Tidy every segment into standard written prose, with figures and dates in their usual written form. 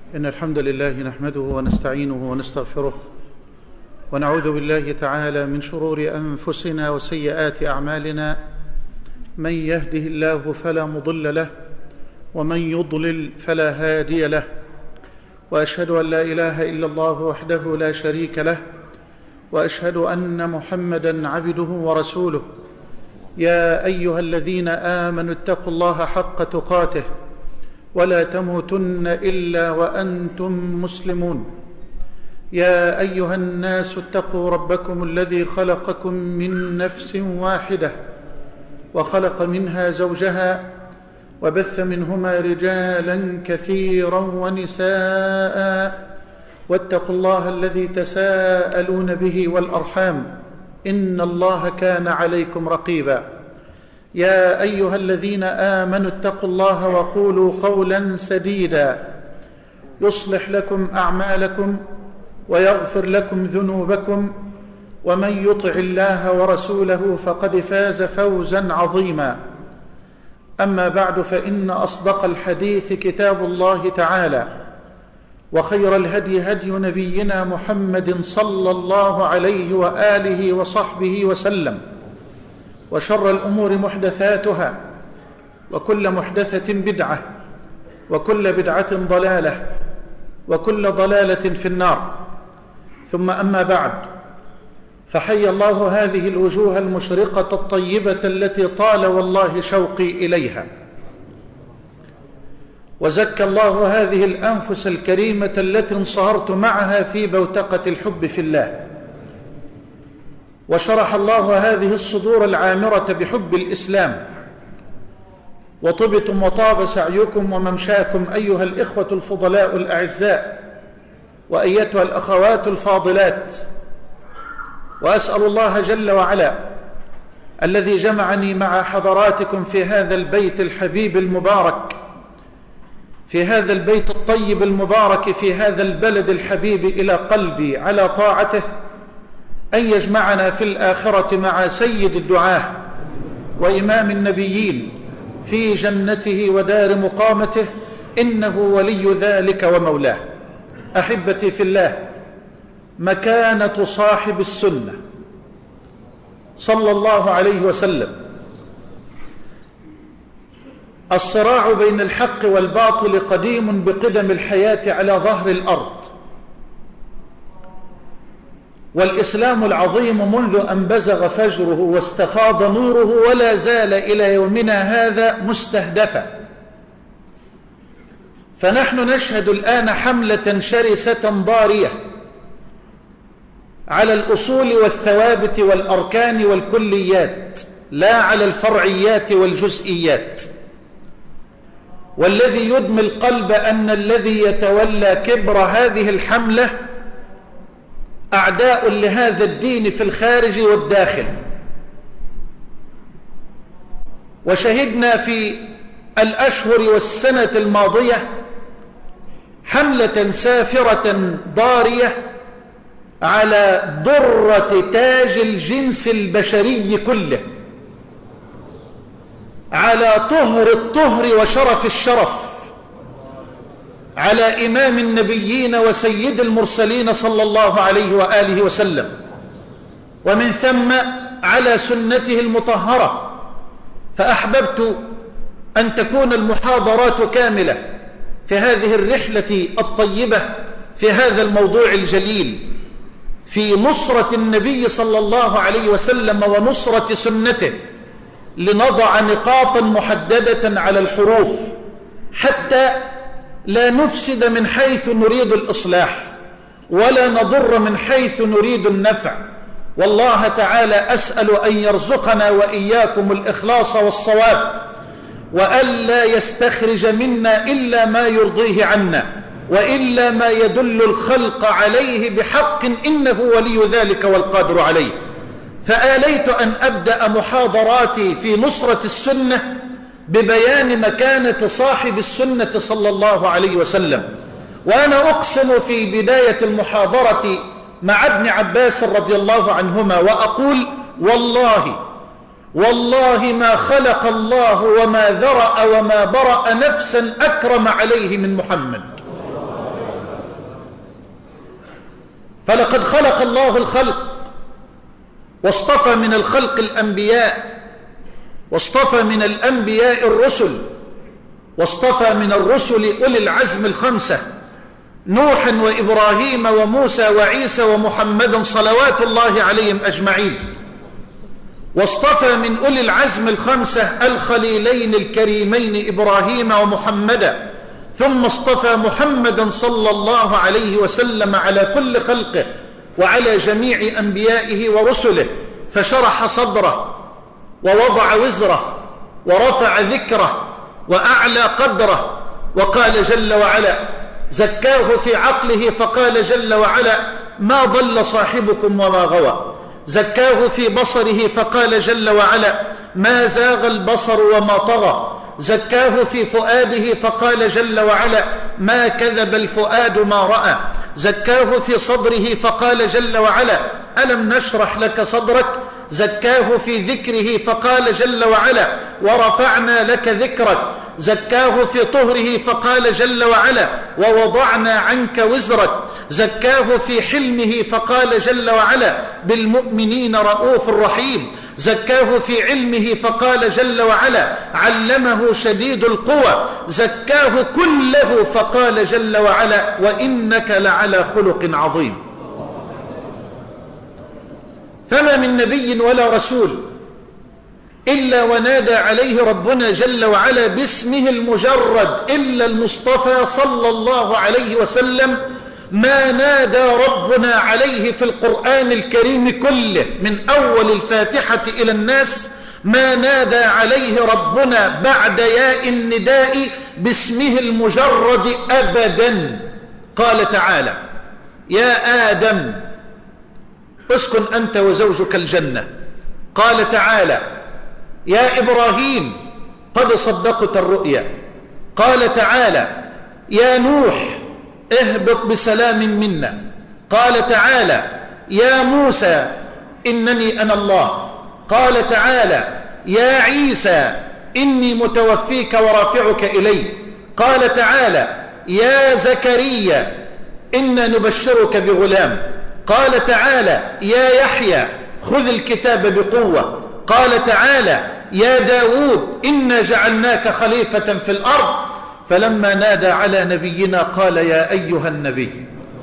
إن الحمد لله نحمده ونستعينه ونستغفره ونعوذ بالله تعالى من شرور أنفسنا وسيئات أعمالنا. من يهده الله فلا مضل له ومن يضلل فلا هادي له، وأشهد أن لا إله إلا الله وحده لا شريك له، وأشهد أن محمدًا عبده ورسوله. يا أيها الذين آمنوا اتقوا الله حق تقاته ولا تموتن إلا وأنتم مسلمون. يا أيها الناس اتقوا ربكم الذي خلقكم من نفس واحدة وخلق منها زوجها وبث منهما رجالا كثيرا ونساء، واتقوا الله الذي تساءلون به والأرحام إن الله كان عليكم رقيبا. يا أيها الذين آمنوا اتقوا الله وقولوا قولا سديدا يصلح لكم أعمالكم ويغفر لكم ذنوبكم، ومن يطع الله ورسوله فقد فاز فوزا عظيما. أما بعد، فإن أصدق الحديث كتاب الله تعالى، وخير الهدي هدي نبينا محمد صلى الله عليه وآله وصحبه وسلم، وشر الأمور محدثاتها، وكل محدثة بدعة، وكل بدعة ضلالة، وكل ضلالة في النار. ثم أما بعد، فحي الله هذه الوجوه المشرقة الطيبة التي طال والله شوقي إليها، وزكى الله هذه الأنفس الكريمة التي انصهرت معها في بوتقة الحب في الله، وشرح الله هذه الصدور العامرة بحب الإسلام، وطبتم وطاب سعيكم وممشاكم أيها الإخوة الفضلاء الأعزاء، وأيتها الأخوات الفاضلات. وأسأل الله جل وعلا الذي جمعني مع حضراتكم في هذا البيت الحبيب المبارك، في هذا البيت الطيب المبارك، في هذا البلد الحبيب إلى قلبي، على طاعته، أن يجمعنا في الآخرة مع سيد الدعاة وإمام النبيين في جنته ودار مقامته، إنه ولي ذلك ومولاه. أحبتي في الله، مكانة صاحب السنة صلى الله عليه وسلم، الصراع بين الحق والباطل قديم بقدم الحياة على ظهر الأرض، والإسلام العظيم منذ أن بزغ فجره واستفاض نوره ولا زال إلى يومنا هذا مستهدفا. فنحن نشهد الآن حملة شرسة ضارية على الأصول والثوابت والأركان والكليات، لا على الفرعيات والجزئيات. والذي يدمي القلب أن الذي يتولى كبر هذه الحملة أعداء لهذا الدين في الخارج والداخل. وشهدنا في الأشهر والسنة الماضية حملة سافرة ضارية على ضرة تاج الجنس البشري كله، على طهر الطهر وشرف الشرف، على إمام النبيين وسيد المرسلين صلى الله عليه وآله وسلم، ومن ثم على سنته المطهرة. فأحببت أن تكون المحاضرات كاملة في هذه الرحلة الطيبة في هذا الموضوع الجليل، في نصرة النبي صلى الله عليه وسلم ونصرة سنته، لنضع نقاطا محددة على الحروف حتى لا نفسد من حيث نريد الإصلاح، ولا نضر من حيث نريد النفع. والله تعالى أسأل أن يرزقنا وإياكم الإخلاص والصواب، وألا يستخرج منا إلا ما يرضيه عنا، وإلا ما يدل الخلق عليه بحق، إنه ولي ذلك والقادر عليه. فآليت أن أبدأ محاضراتي في نصرة السنة ببيان مكانة صاحب السنة صلى الله عليه وسلم. وأنا أقسم في بداية المحاضرة مع ابن عباس رضي الله عنهما وأقول: والله ما خلق الله وما ذرأ وما برأ نفسا أكرم عليه من محمد. فلقد خلق الله الخلق واصطفى من الخلق الأنبياء، واصطفى من الأنبياء الرسل، واصطفى من الرسل أولي العزم الخمسة: نوح وإبراهيم وموسى وعيسى ومحمدا صلوات الله عليهم أجمعين. واصطفى من أولي العزم الخمسة الخليلين الكريمين إبراهيم ومحمدا، ثم اصطفى محمدا صلى الله عليه وسلم على كل خلقه وعلى جميع أنبيائه ورسله، فشرح صدره ووضع وزره ورفع ذكره وأعلى قدره، وقال جل وعلا: زكاه في عقله فقال جل وعلا: ما ضل صاحبكم وما غوى. زكاه في بصره فقال جل وعلا: ما زاغ البصر وما طغى. زكاه في فؤاده فقال جل وعلا: ما كذب الفؤاد ما رأى. زكاه في صدره فقال جل وعلا: ألم نشرح لك صدرك. زكاه في ذكره فقال جل وعلا: ورفعنا لك ذكرك. زكاه في طهره فقال جل وعلا: ووضعنا عنك وزرك. زكاه في حلمه فقال جل وعلا: بالمؤمنين رؤوف رحيم. زكاه في علمه فقال جل وعلا: علمه شديد القوى. زكاه كله فقال جل وعلا: وإنك لعلى خلق عظيم. فما من نبي ولا رسول إلا ونادى عليه ربنا جل وعلا باسمه المجرد إلا المصطفى صلى الله عليه وسلم. ما نادى ربنا عليه في القرآن الكريم كله من أول الفاتحة إلى الناس، ما نادى عليه ربنا بعد ياء النداء باسمه المجرد أبدا. قال تعالى: يا آدم اسكن أنت وزوجك الجنة. قال تعالى: يا إبراهيم قد صدقت الرؤيا. قال تعالى: يا نوح اهبط بسلام منا. قال تعالى: يا موسى إنني أنا الله. قال تعالى: يا عيسى إني متوفيك ورافعك إلي. قال تعالى: يا زكريا إنا نبشرك بغلام. قال تعالى: يا يحيى خذ الكتاب بقوة. قال تعالى: يا داود إنا جعلناك خليفة في الأرض. فلما نادى على نبينا قال: يا أيها النبي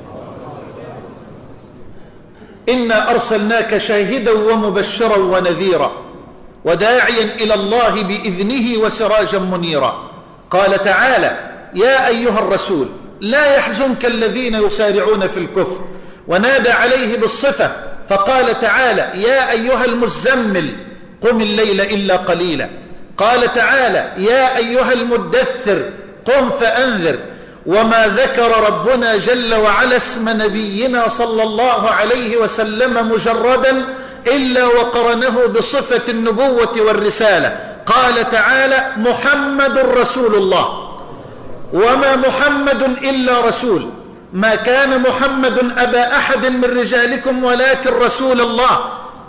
إنا أرسلناك شاهدا ومبشرا ونذيرا وداعيا إلى الله بإذنه وسراجا منيرا. قال تعالى: يا أيها الرسول لا يحزنك الذين يسارعون في الكفر. ونادى عليه بالصفة فقال تعالى: يا أيها المزمل قم الليل إلا قليلا. قال تعالى: يا أيها المدثر قم فأنذر. وما ذكر ربنا جل وعلا اسم نبينا صلى الله عليه وسلم مجردا إلا وقرنه بصفة النبوة والرسالة. قال تعالى: محمد رسول الله. وما محمد إلا رسول، ما كان محمد أبا أحد من رجالكم ولكن رسول الله.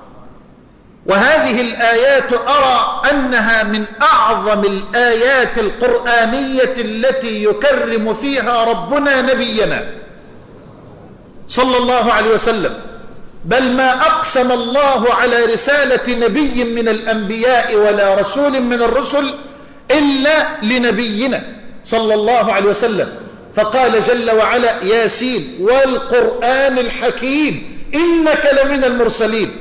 وهذه الآيات أرى أنها من أعظم الآيات القرآنية التي يكرم فيها ربنا نبينا صلى الله عليه وسلم. بل ما أقسم الله على رسالة نبي من الأنبياء ولا رسول من الرسل إلا لنبينا صلى الله عليه وسلم، فقال جل وعلا: ياسين والقرآن الحكيم إنك لمن المرسلين.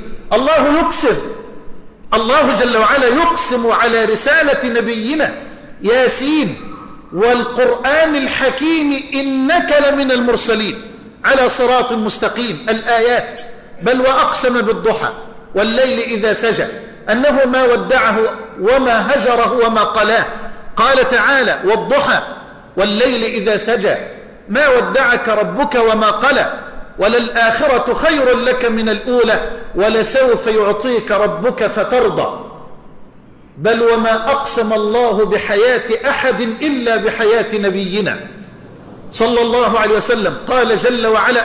الله جل وعلا يقسم على رسالة نبينا: ياسين والقرآن الحكيم إنك لمن المرسلين على صراط مستقيم. الآيات. بل وأقسم بالضحى والليل إذا سجى أنه ما ودعه وما هجره وما قلاه. قال تعالى: والضحى والليل إذا سجى ما ودعك ربك وما قلى وللآخرة خير لك من الأولى ولسوف يعطيك ربك فترضى. بل وما أقسم الله بحياة أحد إلا بحياة نبينا صلى الله عليه وسلم. قال جل وعلا: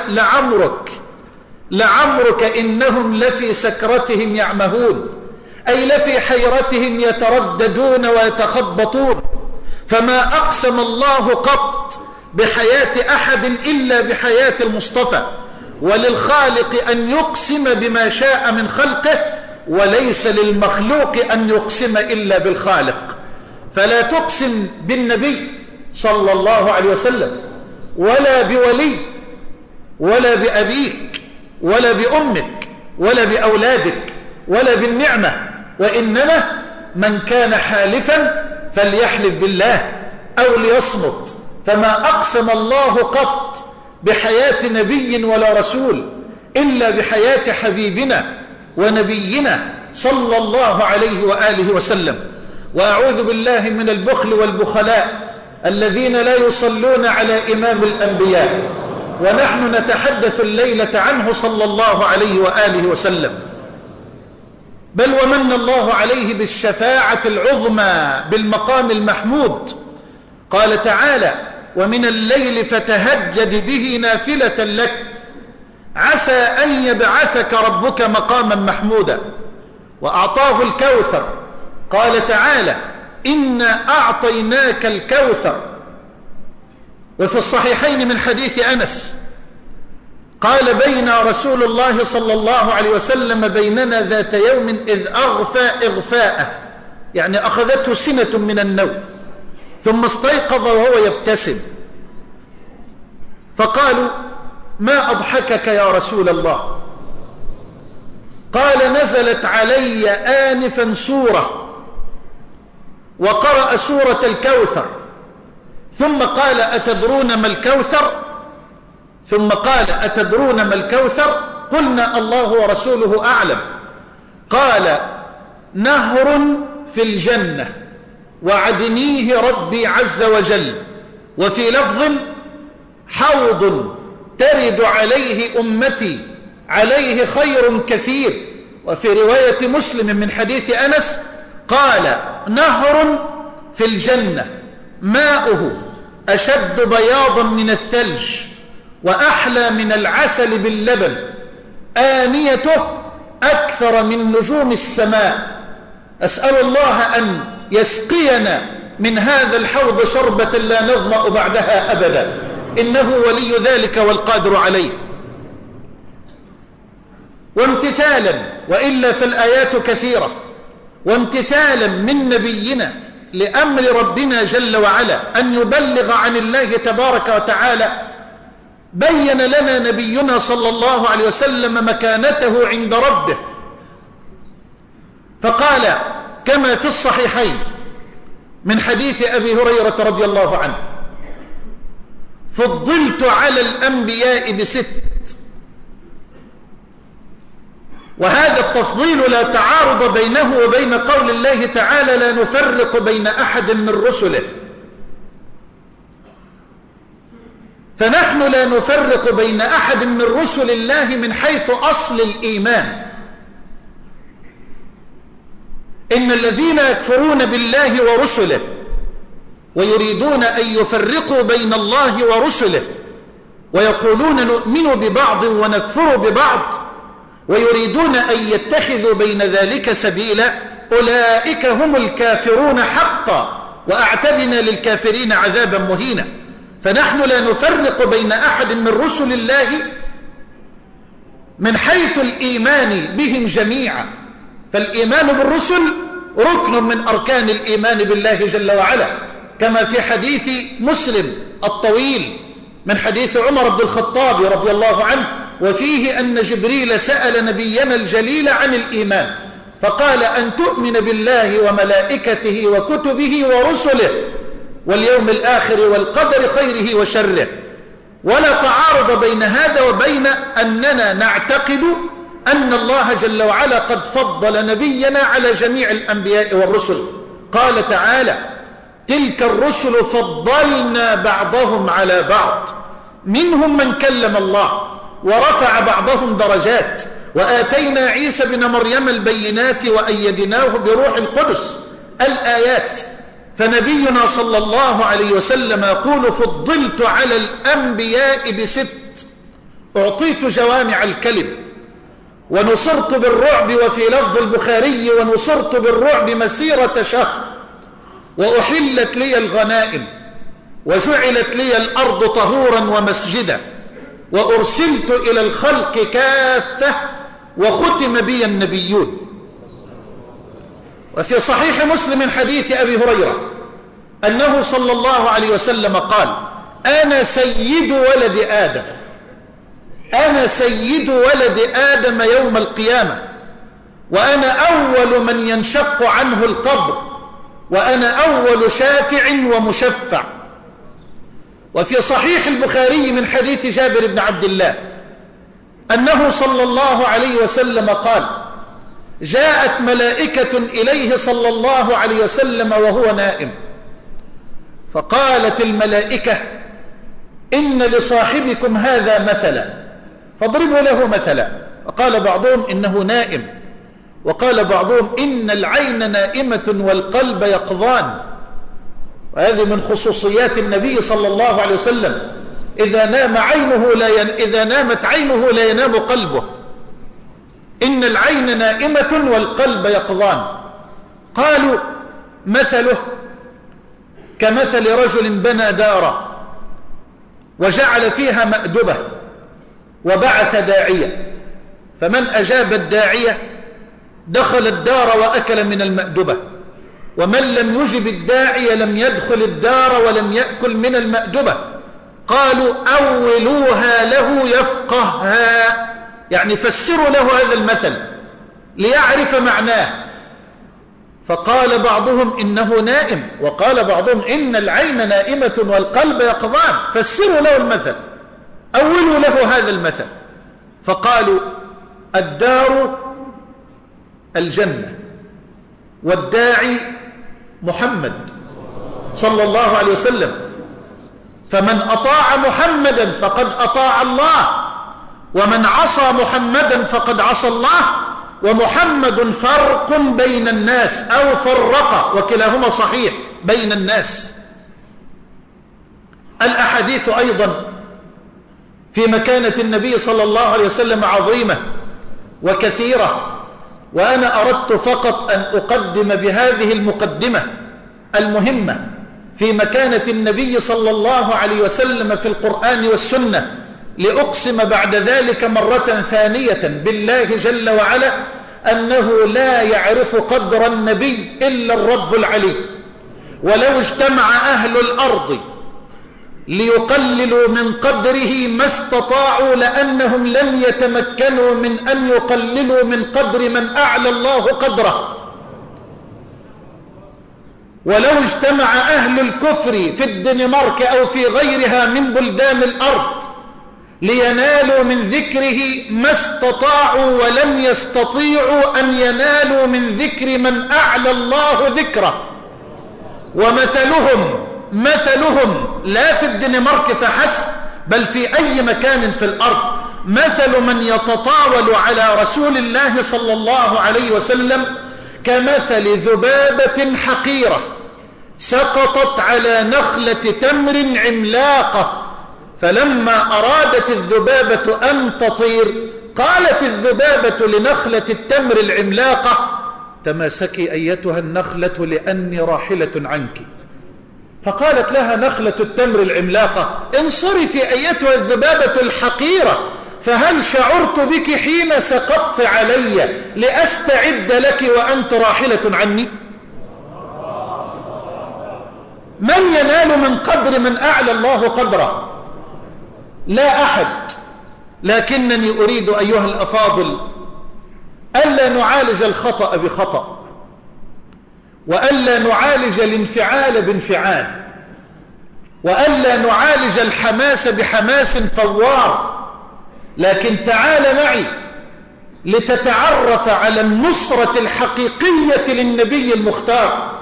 لعمرك إنهم لفي سكرتهم يعمهون، أي لفي حيرتهم يترددون ويتخبطون. فما أقسم الله قط بحياة أحد إلا بحياة المصطفى. وللخالق أن يقسم بما شاء من خلقه، وليس للمخلوق أن يقسم إلا بالخالق. فلا تقسم بالنبي صلى الله عليه وسلم ولا بولي ولا بأبيك ولا بأمك ولا بأولادك ولا بالنعمة، وإنما من كان حالفا فليحلف بالله أو ليصمت. فما أقسم الله قط بحياة نبي ولا رسول إلا بحياة حبيبنا ونبينا صلى الله عليه وآله وسلم. وأعوذ بالله من البخل والبخلاء الذين لا يصلون على إمام الأنبياء، ونحن نتحدث الليلة عنه صلى الله عليه وآله وسلم. بل ومن الله عليه بالشفاعة العظمى بالمقام المحمود. قال تعالى: ومن الليل فتهجد به نافلة لك عسى أن يبعثك ربك مقاما محمودا. وأعطاه الكوثر. قال تعالى: إنا أعطيناك الكوثر. وفي الصحيحين من حديث أنس قال: بين رسول الله صلى الله عليه وسلم بيننا ذات يوم إذ أغفى إغفاءه، يعني أخذته سنة من النوم، ثم استيقظ وهو يبتسم، فقالوا: ما أضحكك يا رسول الله؟ قال: نزلت علي آنفا سورة، وقرأ سورة الكوثر، ثم قال: أتدرون ما الكوثر؟ ثم قال: أتدرون ما الكوثر؟ قلنا: الله ورسوله أعلم. قال: نهر في الجنة وعدنيه ربي عز وجل. وفي لفظ: حوض ترد عليه أمتي عليه خير كثير. وفي رواية مسلم من حديث أنس قال: نهر في الجنة ماؤه أشد بياضا من الثلج وأحلى من العسل باللبن، آنيته أكثر من نجوم السماء. أسأل الله أن يسقينا من هذا الحوض شربة لا نظمأ بعدها أبدا، إنه ولي ذلك والقادر عليه. وامتثالا، وإلا فالآيات كثيرة، وامتثالا من نبينا لأمر ربنا جل وعلا أن يبلغ عن الله تبارك وتعالى، بين لنا نبينا صلى الله عليه وسلم مكانته عند ربه، فقال كما في الصحيحين من حديث أبي هريرة رضي الله عنه: فضلت على الأنبياء ب6. وهذا التفضيل لا تعارض بينه وبين قول الله تعالى: لا نفرق بين أحد من رسله. فنحن لا نفرق بين أحد من رسل الله من حيث أصل الإيمان. إن الذين يكفرون بالله ورسله ويريدون أن يفرقوا بين الله ورسله ويقولون نؤمن ببعض ونكفر ببعض ويريدون أن يتخذوا بين ذلك سبيلا، أولئك هم الكافرون حقا، وأعتدنا للكافرين عذابا مهينا. فنحن لا نفرق بين أحد من رسل الله من حيث الإيمان بهم جميعا. فالإيمان بالرسل ركن من أركان الإيمان بالله جل وعلا، كما في حديث مسلم الطويل من حديث عمر بن الخطاب رضي الله عنه، وفيه أن جبريل سأل نبينا الجليل عن الإيمان فقال: أن تؤمن بالله وملائكته وكتبه ورسله واليوم الآخر والقدر خيره وشره. ولا تعارض بين هذا وبين أننا نعتقد أن الله جل وعلا قد فضل نبينا على جميع الأنبياء والرسل. قال تعالى: تلك الرسل فضلنا بعضهم على بعض، منهم من كلم الله ورفع بعضهم درجات، وآتينا عيسى بن مريم البينات وأيدناه بروح القدس. الآيات. فنبينا صلى الله عليه وسلم يقول: فضلت على الأنبياء ب6، أعطيت جوامع الكلم، ونصرت بالرعب، وفي لفظ البخاري: ونصرت بالرعب مسيرة شهر، وأحلت لي الغنائم، وجعلت لي الأرض طهورا ومسجدا. وأرسلت إلى الخلق كافة وختم بي النبيون. وفي صحيح مسلم حديث أبي هريرة أنه صلى الله عليه وسلم قال: أنا سيد ولد آدم، أنا سيد ولد آدم يوم القيامة، وأنا أول من ينشق عنه القبر، وأنا أول شافع ومشفع. وفي صحيح البخاري من حديث جابر بن عبد الله أنه صلى الله عليه وسلم قال: جاءت ملائكة إليه صلى الله عليه وسلم وهو نائم، فقالت الملائكة: إن لصاحبكم هذا مثلا فاضربوا له مثلا. وقال بعضهم: إنه نائم، وقال بعضهم: إن العين نائمة والقلب يقظان. وهذه من خصوصيات النبي صلى الله عليه وسلم، إذا نامت عينه لا ينام قلبه. إن العين نائمة والقلب يقظان. قالوا: مثله كمثل رجل بنى دارا وجعل فيها مأدبة وبعث داعية، فمن أجاب الداعية دخل الدار وأكل من المأدبة، ومن لم يجب الداعي لم يدخل الدار ولم يأكل من المأدبة. قالوا: أولوها له يفقهها، يعني فسروا له هذا المثل ليعرف معناه. فقال بعضهم: إنه نائم، وقال بعضهم: إن العين نائمة والقلب يقظان. فسروا له المثل، أولوا له هذا المثل. فقالوا: الدار الجنة، والداعي محمد صلى الله عليه وسلم، فمن أطاع محمدا فقد أطاع الله، ومن عصى محمدا فقد عصى الله، ومحمد فرق بين الناس أو فرق، وكلاهما صحيح، بين الناس. الأحاديث أيضا في مكانة النبي صلى الله عليه وسلم عظيمة وكثيرة، وأنا أردت فقط أن أقدم بهذه المقدمة المهمة في مكانة النبي صلى الله عليه وسلم في القرآن والسنة، لأقسم بعد ذلك مرة ثانية بالله جل وعلا أنه لا يعرف قدر النبي إلا الرب العلي. ولو اجتمع أهل الأرض ليقللوا من قدره ما استطاعوا، لأنهم لم يتمكنوا من أن يقللوا من قدر من أعلى الله قدره. ولو اجتمع أهل الكفر في الدنمارك أو في غيرها من بلدان الأرض لينالوا من ذكره ما استطاعوا، ولم يستطيعوا أن ينالوا من ذكر من أعلى الله ذكره. مثلهم لا في الدنمارك فحسب، بل في أي مكان في الأرض، مثل من يتطاول على رسول الله صلى الله عليه وسلم كمثل ذبابة حقيرة سقطت على نخلة تمر عملاقة، فلما أرادت الذبابة أن تطير قالت الذبابة لنخلة التمر العملاقة: تماسكي أيتها النخلة لأني راحلة عنك. فقالت لها نخلة التمر العملاقة: انصرفي أيتها الذبابة الحقيرة، فهل شعرت بك حين سقطت علي لأستعد لك وأنت راحلة عني؟ من ينال من قدر من أعلى الله قدره؟ لا أحد. لكنني أريد أيها الأفاضل ألا نعالج الخطأ بخطأ، وألا نعالج الانفعال بانفعال، وألا نعالج الحماس بحماس فوار، لكن تعال معي لتتعرف على النصرة الحقيقية للنبي المختار.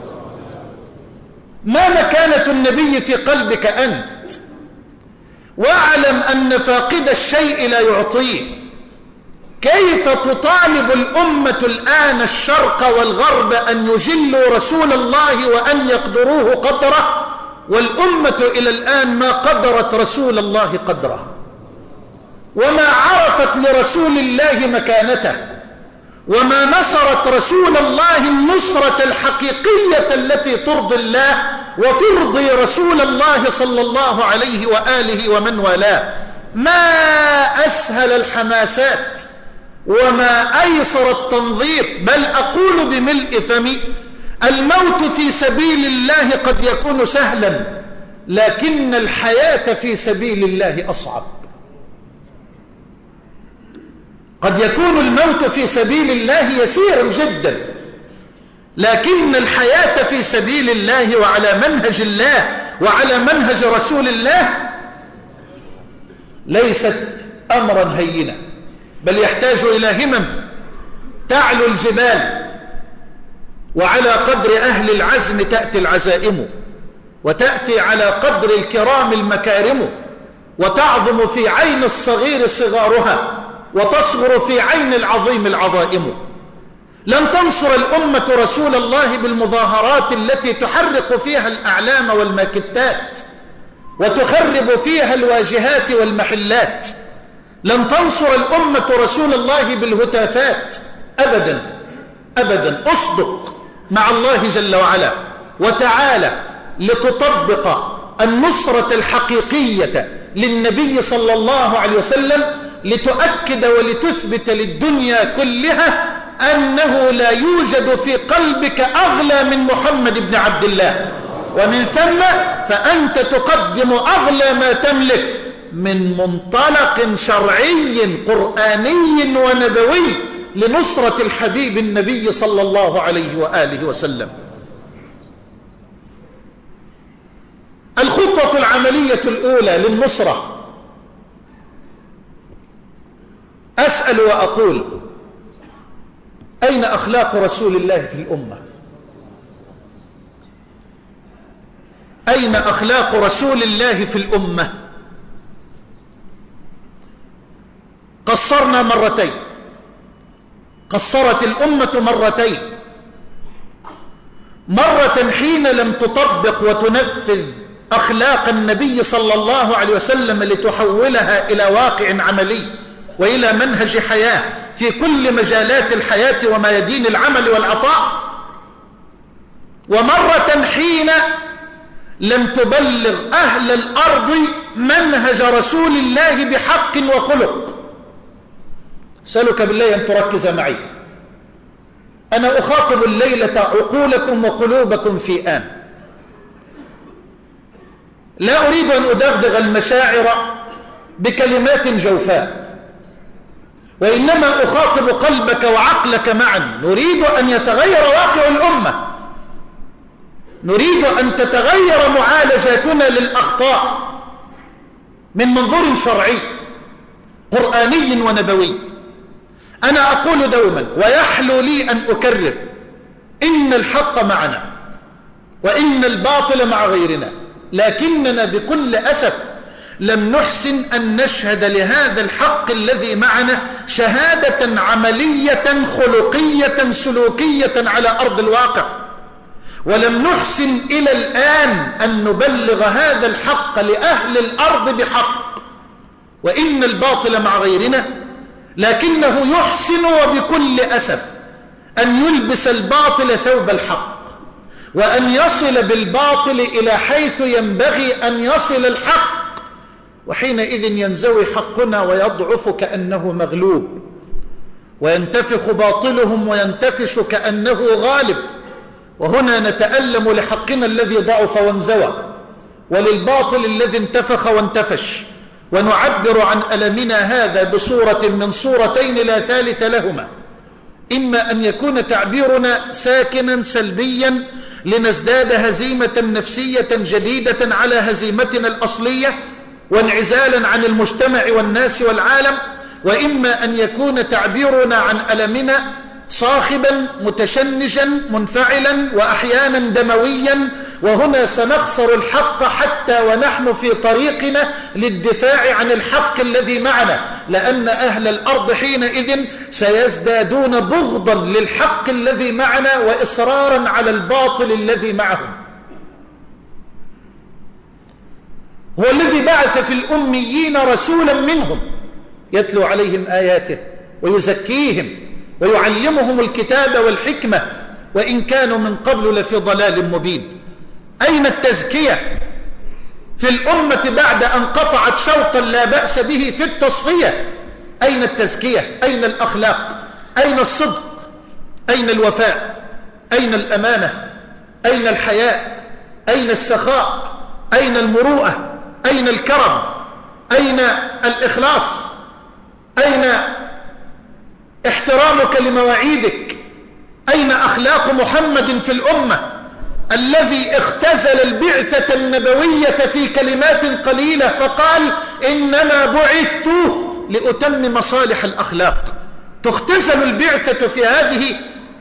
ما مكانة النبي في قلبك أنت؟ واعلم أن فاقد الشيء لا يعطيه. كيف تطالب الأمة الآن الشرق والغرب أن يجلوا رسول الله وأن يقدروه قدره، والأمة إلى الآن ما قدرت رسول الله قدره، وما عرفت لرسول الله مكانته، وما نصرت رسول الله النصرة الحقيقية التي ترضي الله وترضي رسول الله صلى الله عليه وآله ومن والاه. ما أسهل الحماسات وما أيسر التنظير، بل أقول بملء فمي: الموت في سبيل الله قد يكون سهلا، لكن الحياة في سبيل الله أصعب. قد يكون الموت في سبيل الله يسيرا جدا، لكن الحياة في سبيل الله وعلى منهج الله وعلى منهج رسول الله ليست أمرا هينا، بل يحتاج إلى همم تعلو الجبال، وعلى قدر أهل العزم تأتي العزائم، وتأتي على قدر الكرام المكارم، وتعظم في عين الصغير صغارها، وتصغر في عين العظيم العظائم. لن تنصر الأمة رسول الله بالمظاهرات التي تحرق فيها الأعلام والماكتات وتخرب فيها الواجهات والمحلات. لن تنصر الأمة رسول الله بالهتافات أبدا أبدا. أصدق مع الله جل وعلا وتعالى لتطبق النصرة الحقيقية للنبي صلى الله عليه وسلم، لتؤكد ولتثبت للدنيا كلها أنه لا يوجد في قلبك أغلى من محمد بن عبد الله، ومن ثم فأنت تقدم أغلى ما تملك من منطلق شرعي قرآني ونبوي لنصرة الحبيب النبي صلى الله عليه وآله وسلم. الخطوة العملية الأولى للنصرة، أسأل وأقول: أين أخلاق رسول الله في الأمة؟ أين أخلاق رسول الله في الأمة؟ قصرنا مرتين، قصرت الأمة مرتين: مرة حين لم تطبق وتنفذ أخلاق النبي صلى الله عليه وسلم لتحولها إلى واقع عملي وإلى منهج حياة في كل مجالات الحياة وميادين العمل والعطاء، ومرة حين لم تبلغ أهل الأرض منهج رسول الله بحق وخلق. أسألك بالله أن تركز معي. أنا أخاطب الليلة عقولكم وقلوبكم في آن. لا أريد أن أدغدغ المشاعر بكلمات جوفاء، وإنما أخاطب قلبك وعقلك معا. نريد أن يتغير واقع الأمة، نريد أن تتغير معالجاتنا للأخطاء من منظور شرعي قرآني ونبوي. أنا أقول دوما ويحلو لي أن أكرر: إن الحق معنا وإن الباطل مع غيرنا، لكننا بكل أسف لم نحسن أن نشهد لهذا الحق الذي معنا شهادة عملية خلقية سلوكية على أرض الواقع، ولم نحسن إلى الآن أن نبلغ هذا الحق لأهل الأرض بحق. وإن الباطل مع غيرنا، لكنه يحسن وبكل أسف أن يلبس الباطل ثوب الحق، وأن يصل بالباطل إلى حيث ينبغي أن يصل الحق، وحينئذ ينزوي حقنا ويضعف كأنه مغلوب، وينتفخ باطلهم وينتفش كأنه غالب. وهنا نتألم لحقنا الذي ضعف وانزوى، وللباطل الذي انتفخ وانتفش، ونعبر عن ألمنا هذا بصورة من صورتين لا ثالث لهما: إما أن يكون تعبيرنا ساكنا سلبيا لنزداد هزيمة نفسية جديدة على هزيمتنا الأصلية وانعزالا عن المجتمع والناس والعالم، وإما أن يكون تعبيرنا عن ألمنا صاخبا متشنجا منفعلا وأحيانا دمويا. وهنا سنخسر الحق حتى ونحن في طريقنا للدفاع عن الحق الذي معنا، لأن أهل الأرض حينئذ سيزدادون بغضا للحق الذي معنا وإصرارا على الباطل الذي معهم. هو الذي بعث في الأميين رسولا منهم يتلو عليهم آياته ويزكيهم ويعلمهم الكتاب والحكمة، وإن كانوا من قبل لفي ضلال مبين. أين التزكية؟ في الأمة بعد أن قطعت شوطا لا بأس به في التصفية. أين التزكية؟ أين الأخلاق؟ أين الصدق؟ أين الوفاء؟ أين الأمانة؟ أين الحياء؟ أين السخاء؟ أين المروءة؟ أين الكرم؟ أين الإخلاص؟ أين احترامك لمواعيدك؟ أين أخلاق محمد في الأمة الذي اختزل البعثة النبوية في كلمات قليلة فقال إنما بعثت لأتمم مصالح الأخلاق؟ تختزل البعثة في هذه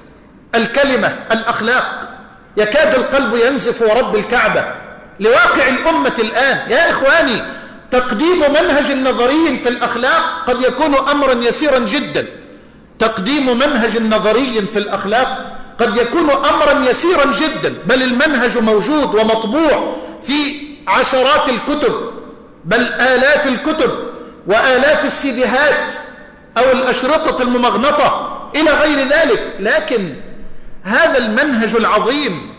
الكلمة الأخلاق. يكاد القلب ينزف ورب الكعبة لواقع الأمة الآن. يا إخواني، تقديم منهج نظري في الأخلاق قد يكون أمرا يسيرا جدا. تقديم منهج نظري في الأخلاق قد يكون أمرا يسيرا جدا، بل المنهج موجود ومطبوع في عشرات الكتب، بل آلاف الكتب وآلاف السيديهات أو الأشرطة الممغنطة إلى غير ذلك. لكن هذا المنهج العظيم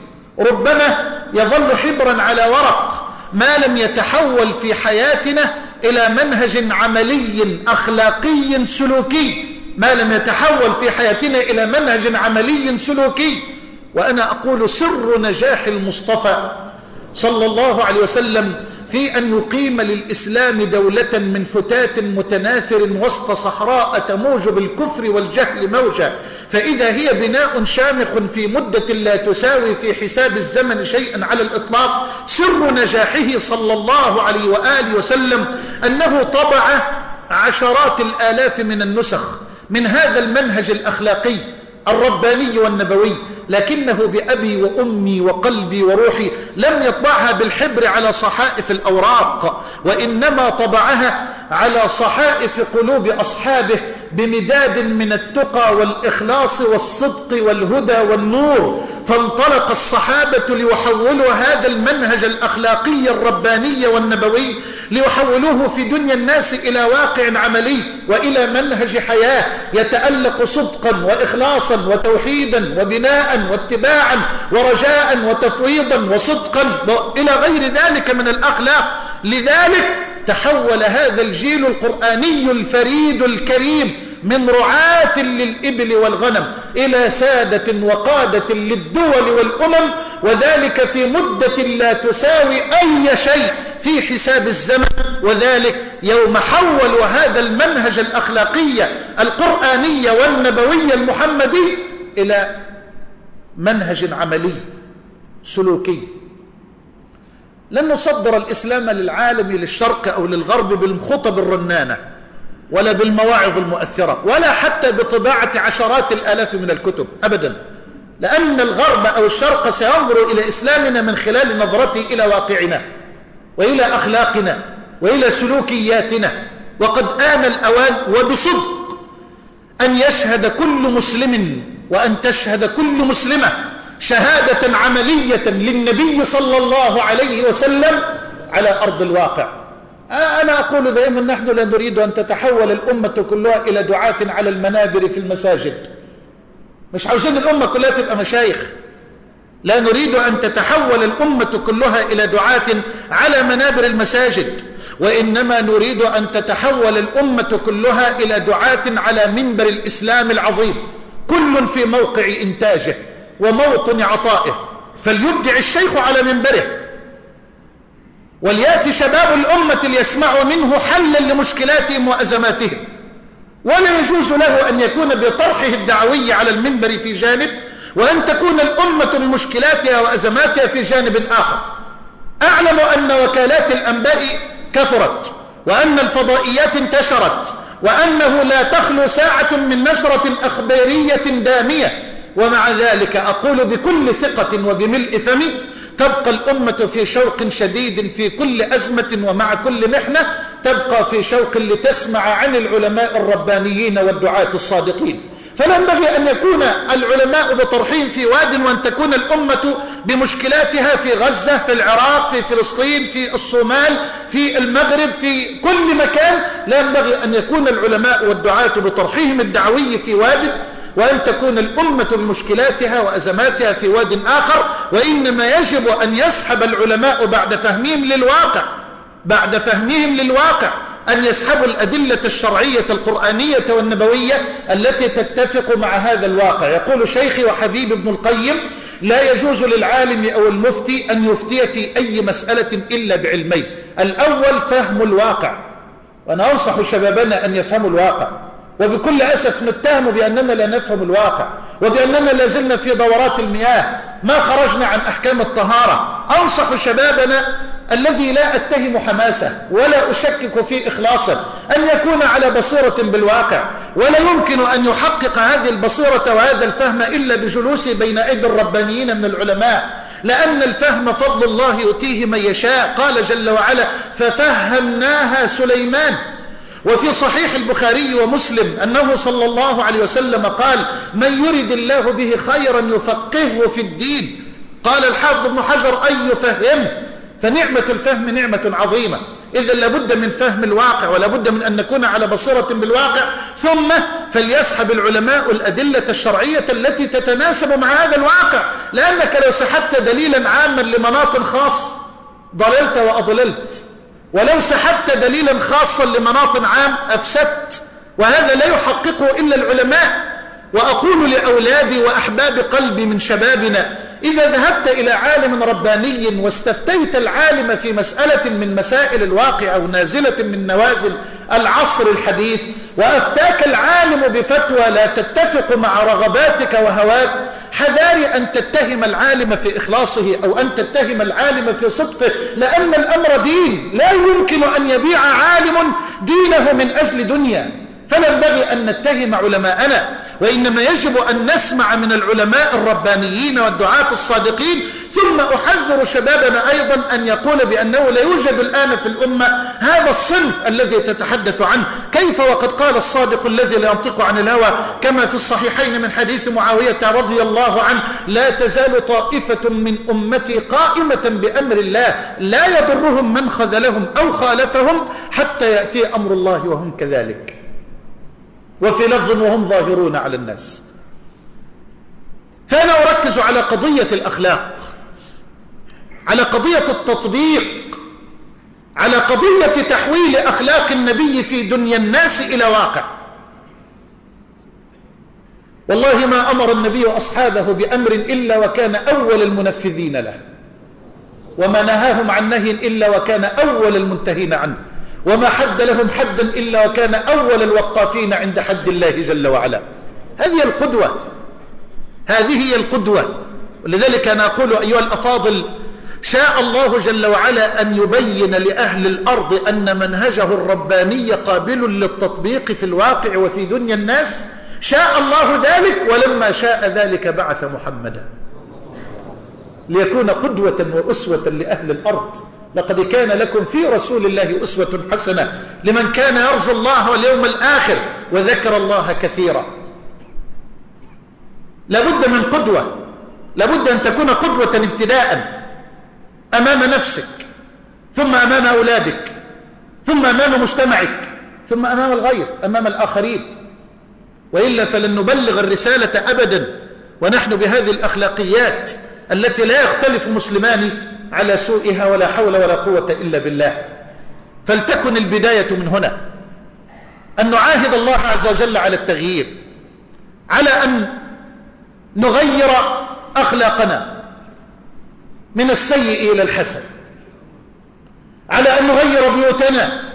ربما يظل حبرا على ورق ما لم يتحول في حياتنا إلى منهج عملي أخلاقي سلوكي، ما لم يتحول في حياتنا إلى منهج عملي سلوكي. وأنا أقول سر نجاح المصطفى صلى الله عليه وسلم في أن يقيم للإسلام دولة من فتات متناثر وسط صحراء تموج بالكفر والجهل موجا، فإذا هي بناء شامخ في مدة لا تساوي في حساب الزمن شيئا على الإطلاق. سر نجاحه صلى الله عليه وآله وسلم أنه طبع عشرات الآلاف من النسخ من هذا المنهج الأخلاقي الرباني والنبوي، لكنه بأبي وأمي وقلبي وروحي لم يطبعها بالحبر على صحائف الأوراق، وإنما طبعها على صحائف قلوب أصحابه بمداد من التقى والإخلاص والصدق والهدى والنور. فانطلق الصحابة ليحولوا هذا المنهج الأخلاقي الرباني والنبوي، ليحولوه في دنيا الناس إلى واقع عملي وإلى منهج حياة يتألق صدقا وإخلاصا وتوحيدا وبناء واتباعا ورجاء وتفويضا وصدقا إلى غير ذلك من الأخلاق. لذلك تحول هذا الجيل القرآني الفريد الكريم من رعاة للإبل والغنم إلى سادة وقادة للدول والأمم، وذلك في مدة لا تساوي أي شيء في حساب الزمن. وذلك يوم حولوا هذا المنهج الأخلاقي القرآني والنبوي المحمدي إلى منهج عملي سلوكي. لن نصدر الإسلام للعالم للشرق أو للغرب بالخطب الرنانة ولا بالمواعظ المؤثرة ولا حتى بطباعة عشرات الآلاف من الكتب أبدا، لأن الغرب أو الشرق سينظر إلى إسلامنا من خلال نظرته إلى واقعنا وإلى أخلاقنا وإلى سلوكياتنا. وقد آن الأوان وبصدق أن يشهد كل مسلم وأن تشهد كل مسلمة شهادة عملية للنبي صلى الله عليه وسلم على أرض الواقع. أنا أقول دائما نحن لا نريد أن تتحول الأمة كلها إلى دعاة على المنابر في المساجد، مش عاوزين الأمة كلها تبقى مشايخ، لا نريد أن تتحول الأمة كلها إلى دعاة على منابر المساجد، وإنما نريد أن تتحول الأمة كلها إلى دعاة على منبر الإسلام العظيم، كل في موقع إنتاجه وموطن عطائه، فليبدع الشيخ على منبره، وليأتي شباب الأمة ليسمعوا منه حلا لمشكلاتهم وأزماتهم. ولا يجوز له أن يكون بطرحه الدعوي على المنبر في جانب، وأن تكون الأمة بمشكلاتها وأزماتها في جانب آخر. أعلم أن وكالات الأنباء كثرت، وأن الفضائيات انتشرت، وأنه لا تخلو ساعة من نشرة أخبارية دامية، ومع ذلك أقول بكل ثقة وبملء فمي تبقى الأمة في شوق شديد في كل أزمة ومع كل محنة، تبقى في شوق لتسمع عن العلماء الربانيين والدعاة الصادقين. فلا ينبغي أن يكون العلماء بطرحهم في واد، وأن تكون الأمة بمشكلاتها في غزة، في العراق، في فلسطين، في الصومال، في المغرب، في كل مكان. لا ينبغي أن يكون العلماء والدعاة بطرحهم الدعوي في واد، وأن تكون الأمة بمشكلاتها وأزماتها في واد آخر، وإنما يجب أن يسحب العلماء بعد فهمهم للواقع أن يسحبوا الأدلة الشرعية القرآنية والنبوية التي تتفق مع هذا الواقع. يقول شيخي وحبيب ابن القيم: لا يجوز للعالم أو المفتي أن يفتي في أي مسألة إلا بعلمين: الأول فهم الواقع، وأنا أنصح شبابنا أن يفهموا الواقع، وبكل أسف نتهم بأننا لا نفهم الواقع، وبأننا لازلنا في دورات المياه، ما خرجنا عن أحكام الطهارة. أنصح شبابنا الذي لا أتهم حماسه ولا أشكك في إخلاصه أن يكون على بصيرة بالواقع، ولا يمكن أن يحقق هذه البصيرة وهذا الفهم إلا بجلوسه بين أيدي الربانيين من العلماء، لأن الفهم فضل الله يؤتيه من يشاء. قال جل وعلا: ففهمناها سليمان. وفي صحيح البخاري ومسلم أنه صلى الله عليه وسلم قال: من يرد الله به خيرا يفقهه في الدين. قال الحافظ ابن حجر: أي يفهمه؟ فنعمة الفهم نعمة عظيمة. إذا لابد من فهم الواقع، ولابد من أن نكون على بصيرة بالواقع. ثم فليسحب العلماء الأدلة الشرعية التي تتناسب مع هذا الواقع، لأنك لو سحبت دليلا عاما لمناط خاص ضللت وأضللت، ولو سحبت دليلا خاصا لمناط عام أفسدت، وهذا لا يحققه إلا العلماء. وأقول لأولادي وأحباب قلبي من شبابنا: إذا ذهبت إلى عالم رباني واستفتيت العالم في مسألة من مسائل الواقع أو نازلة من نوازل العصر الحديث، وأفتاك العالم بفتوى لا تتفق مع رغباتك وهواك، حذاري أن تتهم العالم في إخلاصه أو أن تتهم العالم في صدقه، لأن الأمر دين، لا يمكن أن يبيع عالم دينه من أجل دنيا. فلا ينبغي أن نتهم علماءنا، وإنما يجب أن نسمع من العلماء الربانيين والدعاة الصادقين. ثم أحذر شبابنا أيضا أن يقول بأنه لا يوجد الآن في الأمة هذا الصنف الذي تتحدث عنه. كيف وقد قال الصادق الذي لا ينطق عن الهوى كما في الصحيحين من حديث معاوية رضي الله عنه: لا تزال طائفة من أمتي قائمة بأمر الله لا يضرهم من خذلهم أو خالفهم حتى يأتي أمر الله وهم كذلك. وفي لفظ: وهم ظاهرون على الناس. فأنا أركز على قضية الأخلاق، على قضية التطبيق، على قضية تحويل أخلاق النبي في دنيا الناس إلى واقع. والله ما أمر النبي أصحابه بأمر إلا وكان أول المنفذين له، وما نهاهم عن نهي إلا وكان أول المنتهين عنه، وما حد لهم حدا إلا وكان أول الوقافين عند حد الله جل وعلا. هذه القدوة، هذه هي القدوة. ولذلك أنا أقول أيها الأفاضل: شاء الله جل وعلا أن يبين لأهل الأرض أن منهجه الرباني قابل للتطبيق في الواقع وفي دنيا الناس. شاء الله ذلك، ولما شاء ذلك بعث محمدا ليكون قدوة وأسوة لأهل الأرض. لقد كان لكم في رسول الله أسوة حسنة لمن كان يرجو الله واليوم الآخر وذكر الله كثيرا. لابد من قدوة، لابد أن تكون قدوة ابتداء أمام نفسك، ثم أمام أولادك، ثم أمام مجتمعك، ثم أمام الغير، أمام الآخرين. وإلا فلن نبلغ الرسالة أبدا ونحن بهذه الأخلاقيات التي لا يختلف مسلمان على سوءها، ولا حول ولا قوة إلا بالله. فلتكن البداية من هنا، أن نعاهد الله عز وجل على التغيير، على أن نغير أخلاقنا من السيء إلى الحسن، على أن نغير بيوتنا.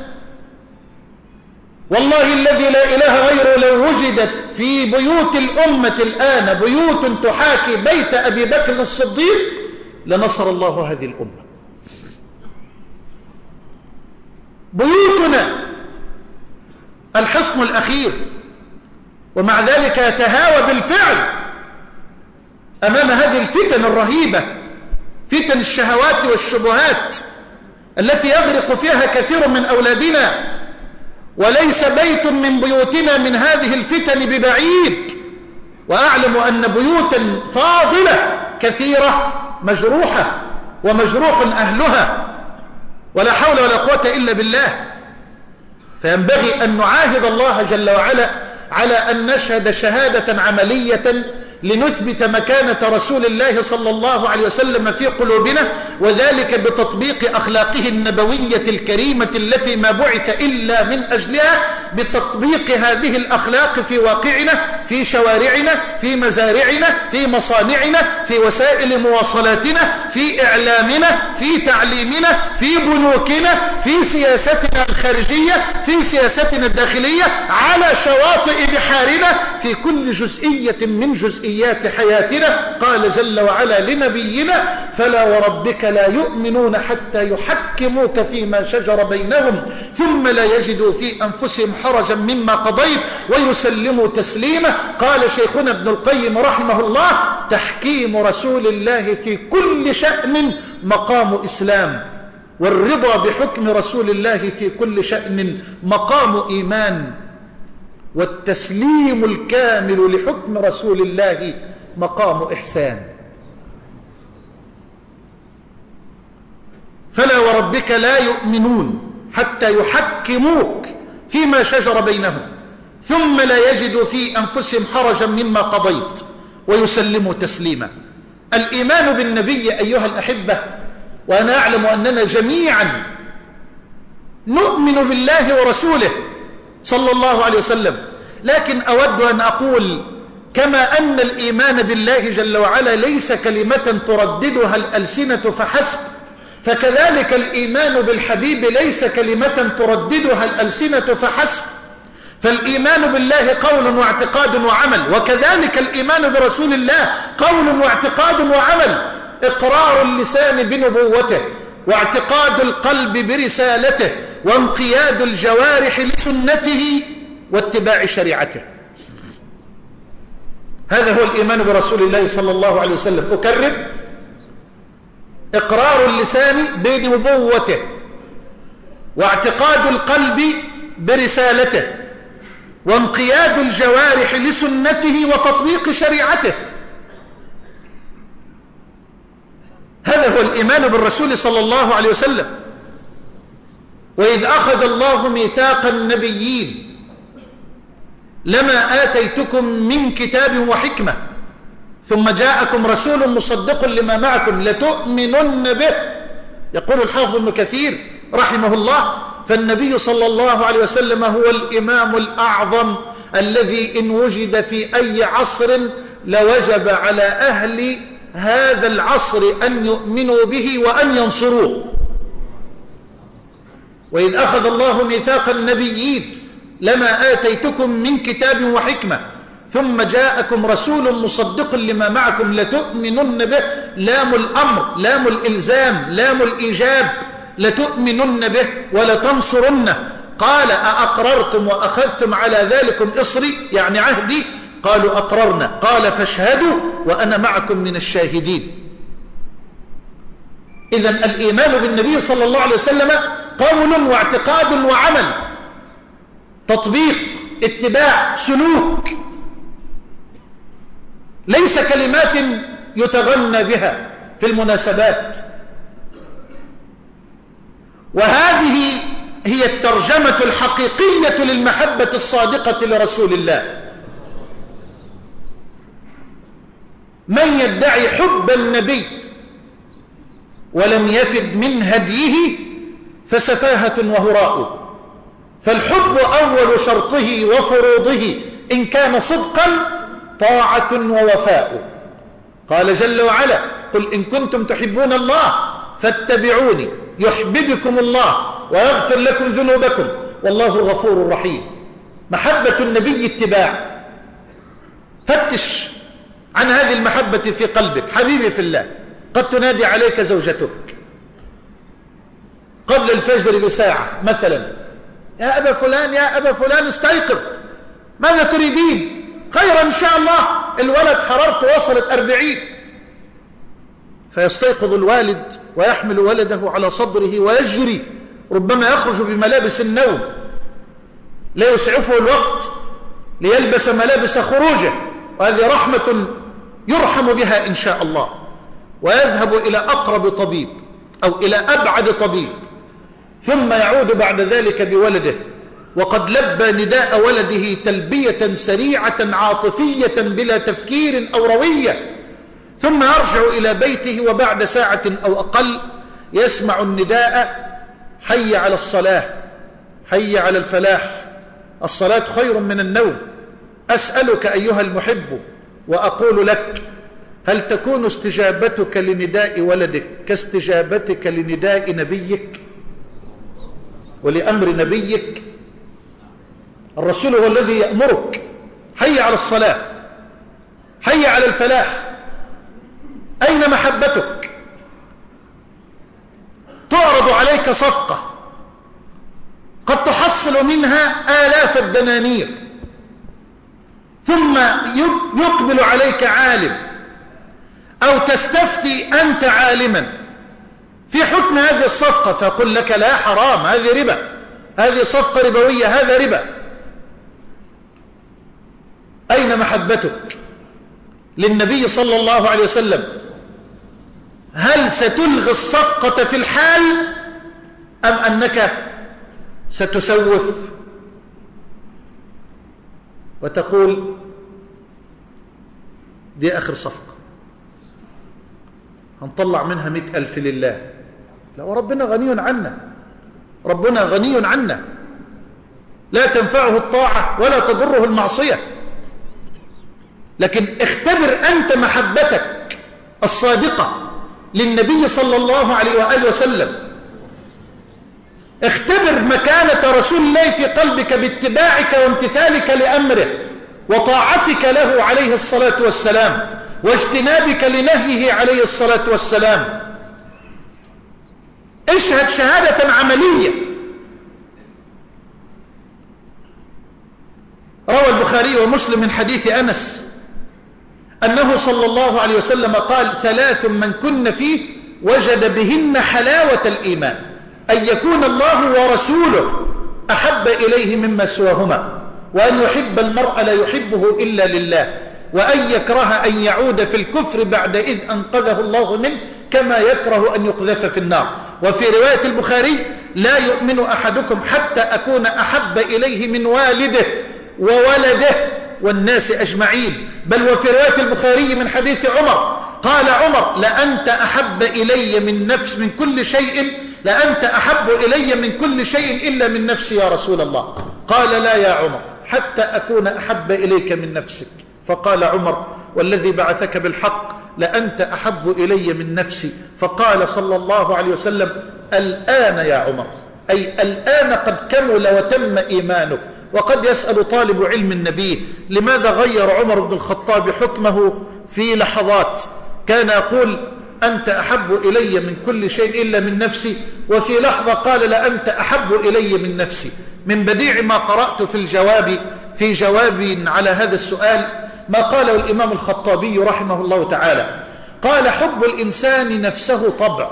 والله الذي لا إله غيره لو وجدت في بيوت الأمة الآن بيوت تحاكي بيت أبي بكر الصديق لنصر الله هذه الأمة. بيوتنا الحصن الأخير، ومع ذلك يتهاوى بالفعل أمام هذه الفتن الرهيبة، فتن الشهوات والشبهات التي يغرق فيها كثير من أولادنا. وليس بيت من بيوتنا من هذه الفتن ببعيد، وأعلم أن بيوتا فاضلة كثيرة مجروحة ومجروح أهلها، ولا حول ولا قوة إلا بالله. فينبغي أن نعاهد الله جل وعلا على أن نشهد شهادة عملية لنثبت مكانة رسول الله صلى الله عليه وسلم في قلوبنا، وذلك بتطبيق أخلاقه النبوية الكريمة التي ما بعث إلا من أجلها، بتطبيق هذه الأخلاق في واقعنا، في شوارعنا، في مزارعنا، في مصانعنا، في وسائل مواصلاتنا، في إعلامنا، في تعليمنا، في بنوكنا، في سياستنا الخارجية، في سياستنا الداخلية، على شواطئ بحارنا، في كل جزئية من جزئيات حياتنا. قال جل وعلا لنبينا: فلا وربك لا يؤمنون حتى يحكموك فيما شجر بينهم ثم لا يجدوا في أنفسهم حرجا مما قضيت ويسلموا تسليما. قال شيخنا ابن القيم رحمه الله: تحكيم رسول الله في كل شأن مقام إسلام، والرضا بحكم رسول الله في كل شأن مقام إيمان، والتسليم الكامل لحكم رسول الله مقام إحسان. فلا وربك لا يؤمنون حتى يحكموك فيما شجر بينهم ثم لا يجدوا في أنفسهم حرجا مما قضيت ويسلموا تسليما. الإيمان بالنبي أيها الأحبة، وأنا أعلم أننا جميعا نؤمن بالله ورسوله صلى الله عليه وسلم، لكن أود أن أقول كما أن الإيمان بالله جل وعلا ليس كلمة ترددها الألسنة فحسب، فكذلك الإيمان بالحبيب ليس كلمة ترددها الألسنة فحسب. فالإيمان بالله قول واعتقاد وعمل، وكذلك الإيمان برسول الله قول واعتقاد وعمل. إقرار اللسان بنبوته، واعتقاد القلب برسالته، وانقياد الجوارح لسنته، واتباع شريعته. هذا هو الإيمان برسول الله صلى الله عليه وسلم. أكرر: إقرار اللسان بنبوته، واعتقاد القلب برسالته، وانقياد الجوارح لسنته، وتطبيق شريعته. هذا هو الإيمان بالرسول صلى الله عليه وسلم. وإذ أخذ الله ميثاق النبيين لما آتيتكم من كتاب وحكمة ثم جاءكم رسول مصدق لما معكم لتؤمنن به. يقول الحافظ ابن كثير رحمه الله: فالنبي صلى الله عليه وسلم هو الإمام الأعظم الذي إن وجد في أي عصر لوجب على أهل هذا العصر أن يؤمنوا به وأن ينصروه. وإذ أخذ الله ميثاق النبيين لما آتيتكم من كتاب وحكمة ثم جاءكم رسول مصدق لما معكم لتؤمنن به. لام الأمر، لام الإلزام، لام الإيجاب. لتؤمنن به ولتنصرنه. قال: أأقررتم وأخذتم على ذلكم إصري، يعني عهدي؟ قالوا: أقررنا. قال: فاشهدوا وأنا معكم من الشاهدين. إذن الإيمان بالنبي صلى الله عليه وسلم قول واعتقاد وعمل، تطبيق، اتباع، سلوك، ليس كلمات يتغنى بها في المناسبات. وهذه هي الترجمة الحقيقية للمحبة الصادقة لرسول الله. من يدعي حب النبي ولم يفد من هديه فسفاهة وهراء. فالحب أول شرطه وفروضه إن كان صدقا طاعة ووفاء. قال جل وعلا: قل إن كنتم تحبون الله فاتبعوني يحببكم الله ويغفر لكم ذنوبكم والله غفور رحيم. محبة النبي اتباع. فتش عن هذه المحبة في قلبك. حبيبي في الله، قد تنادي عليك زوجتك قبل الفجر بساعة مثلا: يا أبا فلان، يا أبا فلان استيقظ، ماذا تريدين؟ خيرا إن شاء الله، الولد حرارته وصلت 40. فيستيقظ الوالد ويحمل ولده على صدره ويجري، ربما يخرج بملابس النوم، لا يسعفه الوقت ليلبس ملابس خروجه، وهذه رحمة يرحم بها إن شاء الله. ويذهب إلى أقرب طبيب أو إلى أبعد طبيب، ثم يعود بعد ذلك بولده وقد لبى نداء ولده تلبية سريعة عاطفية بلا تفكير أو روية، ثم يرجع إلى بيته وبعد ساعة أو أقل يسمع النداء: حي على الصلاة، حي على الفلاح، الصلاة خير من النوم. أسألك أيها المحب وأقول لك: هل تكون استجابتك لنداء ولدك كاستجابتك لنداء نبيك ولأمر نبيك؟ الرسول هو الذي يأمرك: حي على الصلاة، حي على الفلاح. أين محبتك؟ تعرض عليك صفقة قد تحصل منها آلاف الدنانير، ثم يقبل عليك عالم أو تستفتي أنت عالما في حكم هذه الصفقة، فقل لك: لا، حرام، هذه ربا، هذه صفقة ربوية، هذا ربا. أين محبتك للنبي صلى الله عليه وسلم؟ هل ستلغي الصفقة في الحال أم أنك ستسوف وتقول: دي آخر صفقة هنطلع منها 100,000 لله؟ لا، وربنا غني عنا، ربنا غني عنا، لا تنفعه الطاعة ولا تضره المعصية. لكن اختبر أنت محبتك الصادقة للنبي صلى الله عليه وآله وسلم، اختبر مكانة رسول الله في قلبك باتباعك وامتثالك لأمره وطاعتك له عليه الصلاة والسلام واجتنابك لنهيه عليه الصلاة والسلام. اشهد شهادة عملية. روى البخاري ومسلم من حديث أنس أنه صلى الله عليه وسلم قال: 3 من كن فيه وجد بهن حلاوة الإيمان: أن يكون الله ورسوله أحب إليه مما سواهما، وأن يحب المرء لا يحبه إلا لله، وأن يكره أن يعود في الكفر بعد إذ أنقذه الله منه، كما يكره أن يقذف في النار. وفي رواية البخاري: لا يؤمن أحدكم حتى أكون أحب إليه من والده وولده والناس أجمعين. بل وفي رواية البخاري من حديث عمر قال عمر: لأنت أحب إلي من كل شيء، لأنت أحب إلي من كل شيء إلا من نفسي يا رسول الله. قال: لا يا عمر، حتى أكون أحب إليك من نفسك. فقال عمر: والذي بعثك بالحق لأنت أحب إلي من نفسي. فقال صلى الله عليه وسلم: الآن يا عمر، أي الآن قد كمل وتم إيمانك. وقد يسأل طالب علم النبي: لماذا غير عمر بن الخطاب حكمه في لحظات؟ كان يقول: أنت أحب إلي من كل شيء إلا من نفسي، وفي لحظة قال: لأنت أحب إلي من نفسي. من بديع ما قرأت في جواب على هذا السؤال ما قاله الإمام الخطابي رحمه الله تعالى. قال: حب الإنسان نفسه طبع،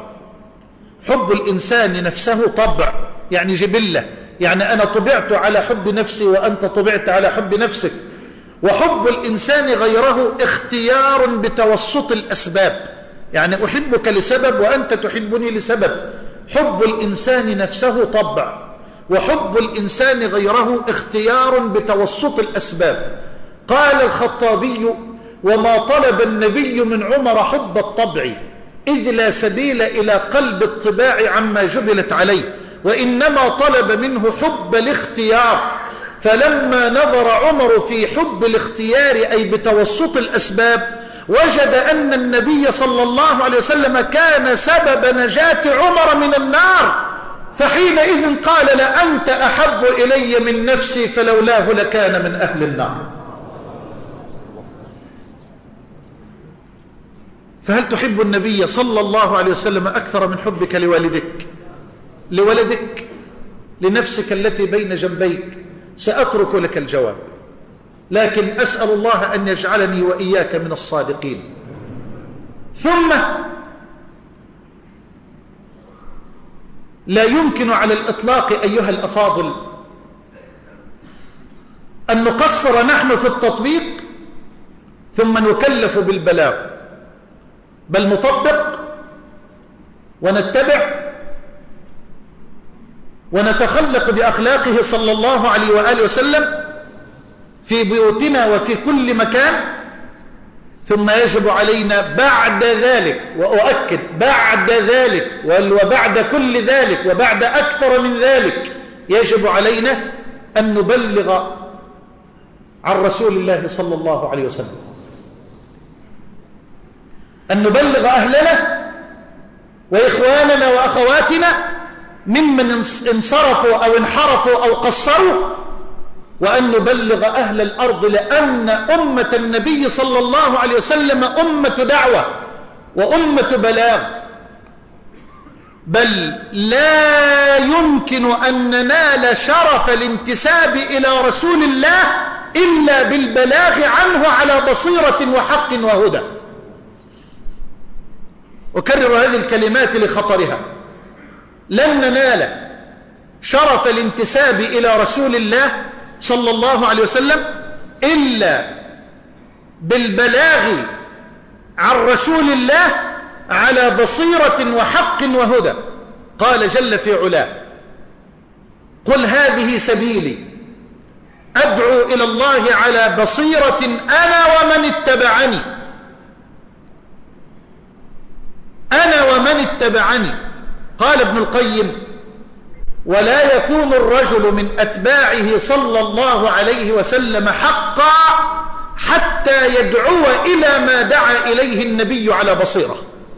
حب الإنسان نفسه طبع، يعني جبلة، يعني أنا طبعت على حب نفسي وأنت طبعت على حب نفسك. وحب الإنسان غيره اختيار بتوسط الأسباب، يعني أحبك لسبب وأنت تحبني لسبب. حب الإنسان نفسه طبع، وحب الإنسان غيره اختيار بتوسط الأسباب. قال الخطابي: وما طلب النبي من عمر حب الطبع، إذ لا سبيل إلى قلب الطباع عما جبلت عليه، وإنما طلب منه حب الاختيار. فلما نظر عمر في حب الاختيار أي بتوسط الأسباب، وجد أن النبي صلى الله عليه وسلم كان سبب نجاة عمر من النار، فحينئذ قال: لأنت أحب إلي من نفسي، فلولاه لكان من أهل النار. فهل تحب النبي صلى الله عليه وسلم أكثر من حبك لولدك، لنفسك التي بين جنبيك؟ سأترك لك الجواب، لكن أسأل الله أن يجعلني وإياك من الصادقين. ثم لا يمكن على الإطلاق أيها الأفاضل أن نقصر نحن في التطبيق ثم نكلف بالبلاغ، بل نطبق ونتبع ونتخلق بأخلاقه صلى الله عليه وآله وسلم في بيوتنا وفي كل مكان. ثم يجب علينا بعد ذلك، وأؤكد بعد ذلك وبعد كل ذلك وبعد أكثر من ذلك، يجب علينا أن نبلغ عن رسول الله صلى الله عليه وسلم، أن نبلغ أهلنا وإخواننا وأخواتنا ممن انصرفوا أو انحرفوا أو قصروا، وأن نبلغ أهل الأرض، لأن أمة النبي صلى الله عليه وسلم أمة دعوة وأمة بلاغ. بل لا يمكن أن ننال شرف الانتساب إلى رسول الله إلا بالبلاغ عنه على بصيرة وحق وهدى. أكرر هذه الكلمات لخطرها. لن ننال شرف الانتساب إلى رسول الله صلى الله عليه وسلم إلا بالبلاغ عن رسول الله على بصيرة وحق وهدى. قال جل في علاه: قل هذه سبيلي أدعو إلى الله على بصيرة أنا ومن اتبعني. أنا ومن اتبعني. قال ابن القيم: ولا يكون الرجل من أتباعه صلى الله عليه وسلم حقا حتى يدعو إلى ما دعا إليه النبي على بصيرة.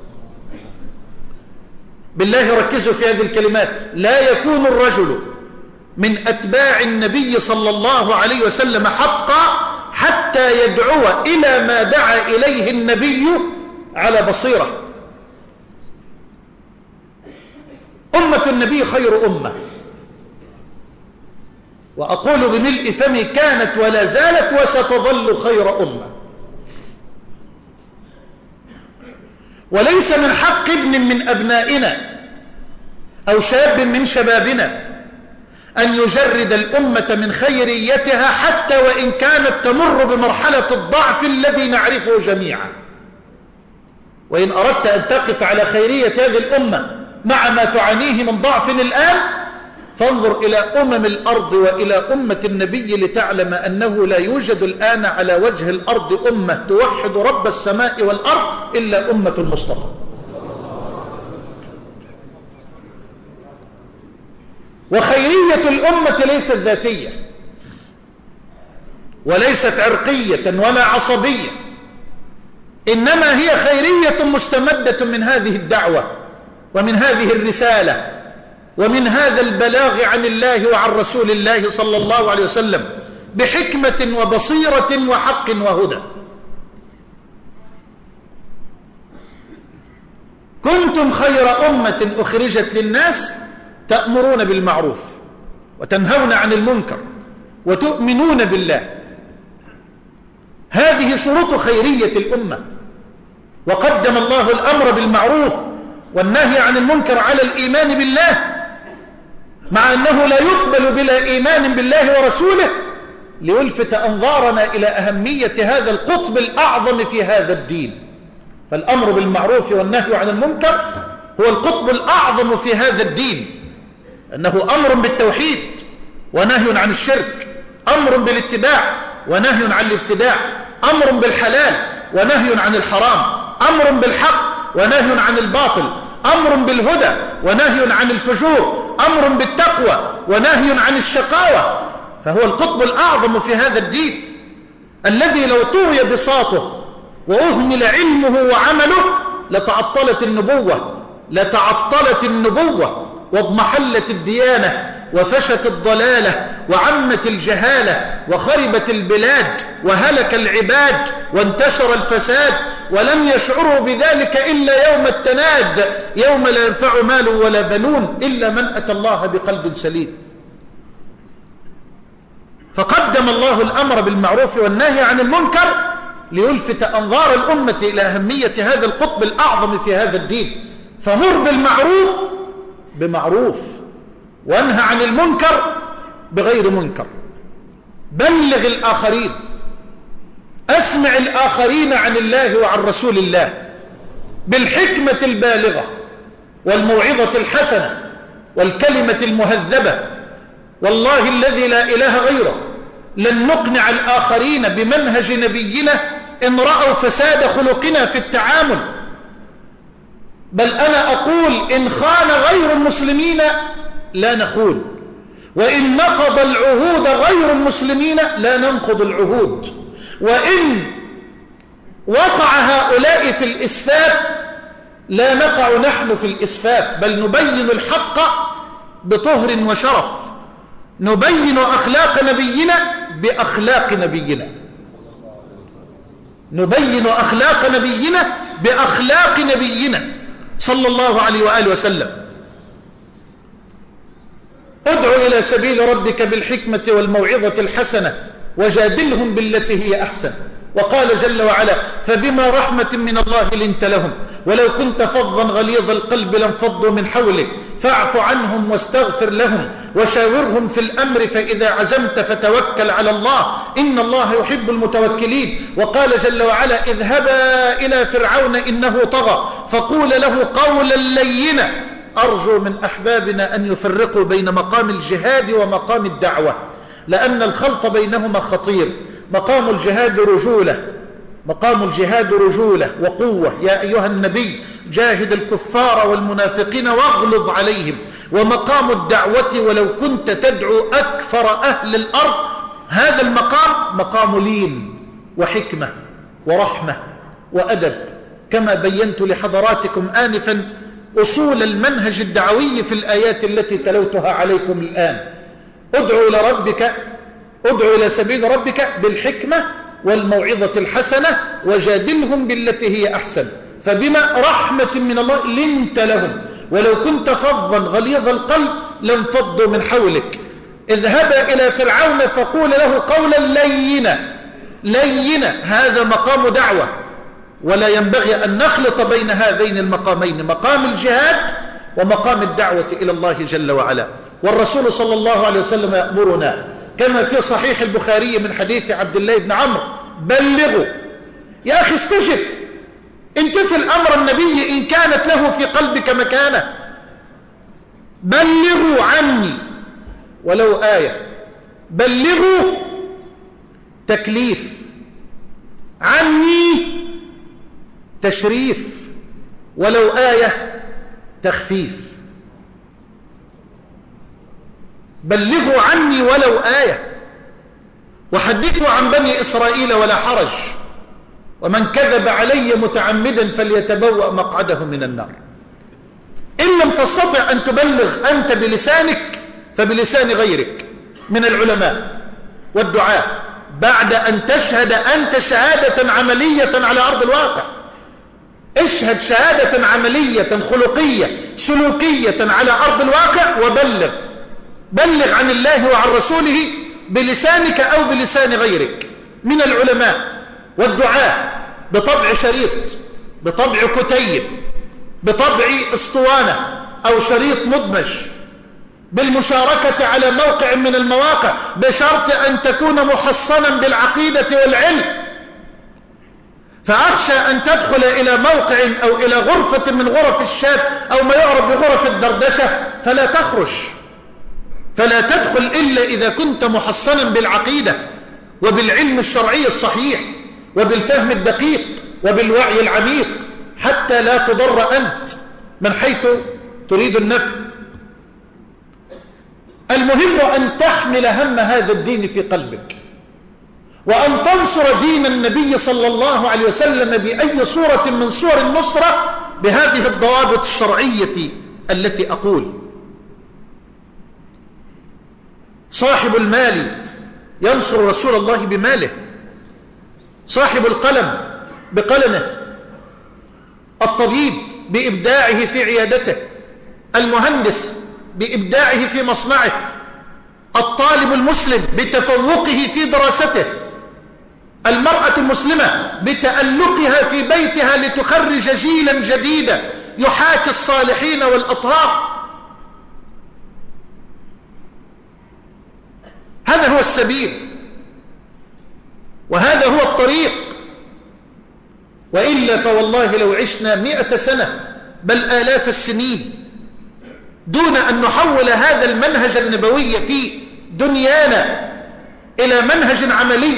بالله ركزوا في هذه الكلمات. لا يكون الرجل من أتباع النبي صلى الله عليه وسلم حقا حتى يدعو إلى ما دعا إليه النبي على بصيرة. أمة النبي خير أمة، وأقول بملء فمي كانت ولا زالت وستظل خير أمة. وليس من حق ابن من أبنائنا أو شاب من شبابنا أن يجرد الأمة من خيريتها حتى وإن كانت تمر بمرحلة الضعف الذي نعرفه جميعا. وإن أردت أن تقف على خيرية هذه الأمة مع ما تعانيه من ضعف الآن، فانظر إلى أمم الأرض وإلى أمة النبي لتعلم أنه لا يوجد الآن على وجه الأرض أمة توحد رب السماء والأرض إلا أمة المصطفى. وخيرية الأمة ليست ذاتية وليست عرقية ولا عصبية، إنما هي خيرية مستمدة من هذه الدعوة ومن هذه الرسالة ومن هذا البلاغ عن الله وعن رسول الله صلى الله عليه وسلم بحكمة وبصيرة وحق وهدى. كنتم خير أمة أخرجت للناس تأمرون بالمعروف وتنهون عن المنكر وتؤمنون بالله. هذه شروط خيرية الأمة. وقدم الله الأمر بالمعروف والنهي عن المنكر على الإيمان بالله، مع أنه لا يقبل بلا إيمان بالله ورسوله، ليلفت أنظارنا إلى أهمية هذا القطب الأعظم في هذا الدين. فالأمر بالمعروف والنهي عن المنكر هو القطب الأعظم في هذا الدين، أنه أمر بالتوحيد ونهي عن الشرك، أمر بالاتباع ونهي عن الابتداع، أمر بالحلال ونهي عن الحرام، أمر بالحق ونهي عن الباطل، أمر بالهدى ونهي عن الفجور، أمر بالتقوى ونهي عن الشقاوة. فهو القطب الأعظم في هذا الدين الذي لو طوي بساطه وأهمل علمه وعمله لتعطلت النبوة واضمحلت الديانة وفشت الضلالة وعمت الجهالة وخربت البلاد وهلك العباد وانتشر الفساد، ولم يشعروا بذلك إلا يوم التناد، يوم لا ينفع مال ولا بنون إلا من أتى الله بقلب سليم. فقدم الله الأمر بالمعروف والنهي عن المنكر ليلفت أنظار الأمة إلى أهمية هذا القطب الأعظم في هذا الدين. فمر بالمعروف بمعروف، وانهى عن المنكر بغير منكر. بلغ الآخرين، أسمع الآخرين عن الله وعن رسول الله بالحكمة البالغة والموعظة الحسنة والكلمة المهذبة. والله الذي لا إله غيره لن نقنع الآخرين بمنهج نبينا إن رأوا فساد خلقنا في التعامل، بل أنا أقول إن خان غير المسلمين لا نخون، وإن نقض العهود غير المسلمين لا ننقض العهود، وإن وقع هؤلاء في الإسفاف لا نقع نحن في الإسفاف، بل نبين الحق بطهر وشرف، نبين أخلاق نبينا بأخلاق نبينا، نبين أخلاق نبينا بأخلاق نبينا صلى الله عليه وآله وسلم. ادع إلى سبيل ربك بالحكمة والموعظة الحسنة وجادلهم بالتي هي أحسن. وقال جل وعلا فبما رحمة من الله لنت لهم ولو كنت فظا غليظ القلب لانفضوا من حولك فاعف عنهم واستغفر لهم وشاورهم في الأمر فإذا عزمت فتوكل على الله إن الله يحب المتوكلين. وقال جل وعلا اذهبا إلى فرعون إنه طغى فقول له قولا لينا أرجو من أحبابنا أن يفرقوا بين مقام الجهاد ومقام الدعوة، لأن الخلط بينهما خطير. مقام الجهاد رجولة، مقام الجهاد رجولة وقوة، يا أيها النبي جاهد الكفار والمنافقين واغلظ عليهم. ومقام الدعوة ولو كنت تدعو أكثر أهل الأرض، هذا المقام مقام لين وحكمة ورحمة وأدب، كما بينت لحضراتكم آنفا أصول المنهج الدعوي في الآيات التي تلوتها عليكم الآن. ادعو إلى سبيل ربك بالحكمة والموعظة الحسنة وجادلهم بالتي هي أحسن. فبما رحمة من الله لنت لهم ولو كنت فظا غليظ القلب لانفضوا من حولك. اذهبا إلى فرعون فقول له قولا لينا، هذا مقام دعوة، ولا ينبغي أن نخلط بين هذين المقامين، مقام الجهاد ومقام الدعوة إلى الله جل وعلا. والرسول صلى الله عليه وسلم يأمرنا كما في صحيح البخاري من حديث عبد الله بن عمرو بلغوا. يا أخي استجب، امتثل أمر النبي إن كانت له في قلبك مكانة. بلغوا عني ولو آية، بلغوا تكليف، عني تشريف، ولو آية تخفيف. بلغوا عني ولو آية، وحدثوا عن بني إسرائيل ولا حرج، ومن كذب علي متعمدا فليتبوأ مقعده من النار. إن لم تستطع أن تبلغ أنت بلسانك فبلسان غيرك من العلماء والدعاء، بعد أن تشهد أنت شهادة عملية على أرض الواقع. اشهد شهادة عملية خلقية سلوكية على أرض الواقع، بلغ عن الله وعن رسوله بلسانك أو بلسان غيرك من العلماء والدعاء، بطبع شريط، بطبع كتيب، بطبع اسطوانة أو شريط مدمج، بالمشاركة على موقع من المواقع، بشرط أن تكون محصنا بالعقيدة والعلم. فأخشى أن تدخل إلى موقع أو إلى غرفة من غرف الشات أو ما يعرف بغرف الدردشة فلا تدخل إلا إذا كنت محصنا بالعقيدة وبالعلم الشرعي الصحيح وبالفهم الدقيق وبالوعي العميق، حتى لا تضر أنت من حيث تريد النفع. المهم أن تحمل هم هذا الدين في قلبك، وأن تنصر دين النبي صلى الله عليه وسلم بأي صورة من صور النصرة بهذه الضوابط الشرعية التي أقول. صاحب المال ينصر رسول الله بماله، صاحب القلم بقلمه، الطبيب بإبداعه في عيادته، المهندس بإبداعه في مصنعه، الطالب المسلم بتفوقه في دراسته، المرأة المسلمة بتألقها في بيتها لتخرج جيلا جديدا يحاكي الصالحين والأطهار. هذا هو السبيل وهذا هو الطريق، وإلا فوالله لو عشنا 100 سنة بل آلاف السنين دون أن نحول هذا المنهج النبوي في دنيانا إلى منهج عملي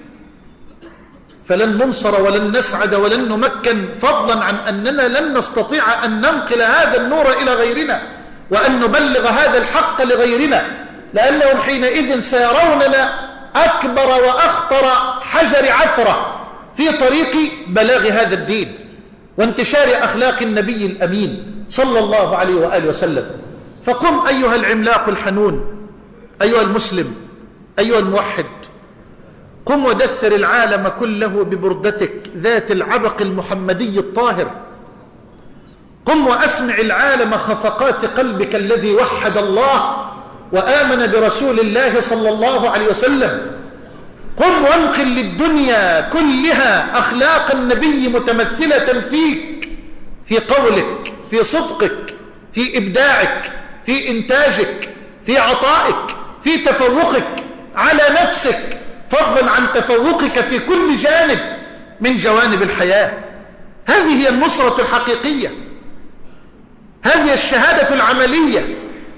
فلن ننصر ولن نسعد ولن نمكن، فضلا عن أننا لن نستطيع أن ننقل هذا النور إلى غيرنا وأن نبلغ هذا الحق لغيرنا، لأنهم حينئذ سيروننا أكبر وأخطر حجر عثرة في طريق بلاغ هذا الدين وانتشار أخلاق النبي الأمين صلى الله عليه وآله وسلم. فقم أيها العملاق الحنون، أيها المسلم، أيها الموحد، قم ودثر العالم كله ببردتك ذات العبق المحمدي الطاهر. قم وأسمع العالم خفقات قلبك الذي وحد الله وآمن برسول الله صلى الله عليه وسلم. قم وانقل للدنيا كلها أخلاق النبي متمثلة فيك، في قولك، في صدقك، في إبداعك، في إنتاجك، في عطائك، في تفوقك على نفسك، فضلا عن تفوقك في كل جانب من جوانب الحياة. هذه هي النصرة الحقيقية، هذه الشهادة العملية.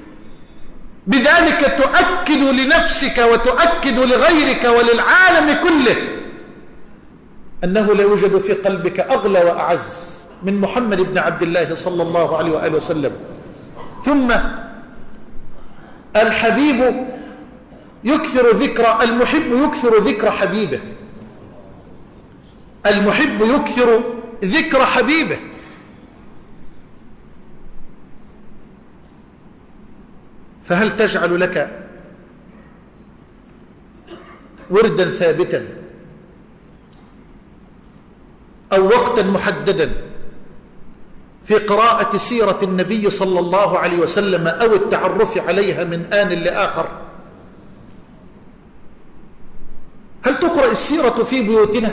بذلك تؤكد لنفسك وتؤكد لغيرك وللعالم كله أنه لا يوجد في قلبك أغلى وأعز من محمد بن عبد الله صلى الله عليه وآله وسلم. ثم الحبيب يكثر ذكر المحب، يكثر ذكر حبيبه. المحب يكثر ذكر حبيبه. فهل تجعل لك وردا ثابتا أو وقتا محددا في قراءة سيرة النبي صلى الله عليه وسلم أو التعرف عليها من آن لآخر؟ هل تقرأ السيرة في بيوتنا؟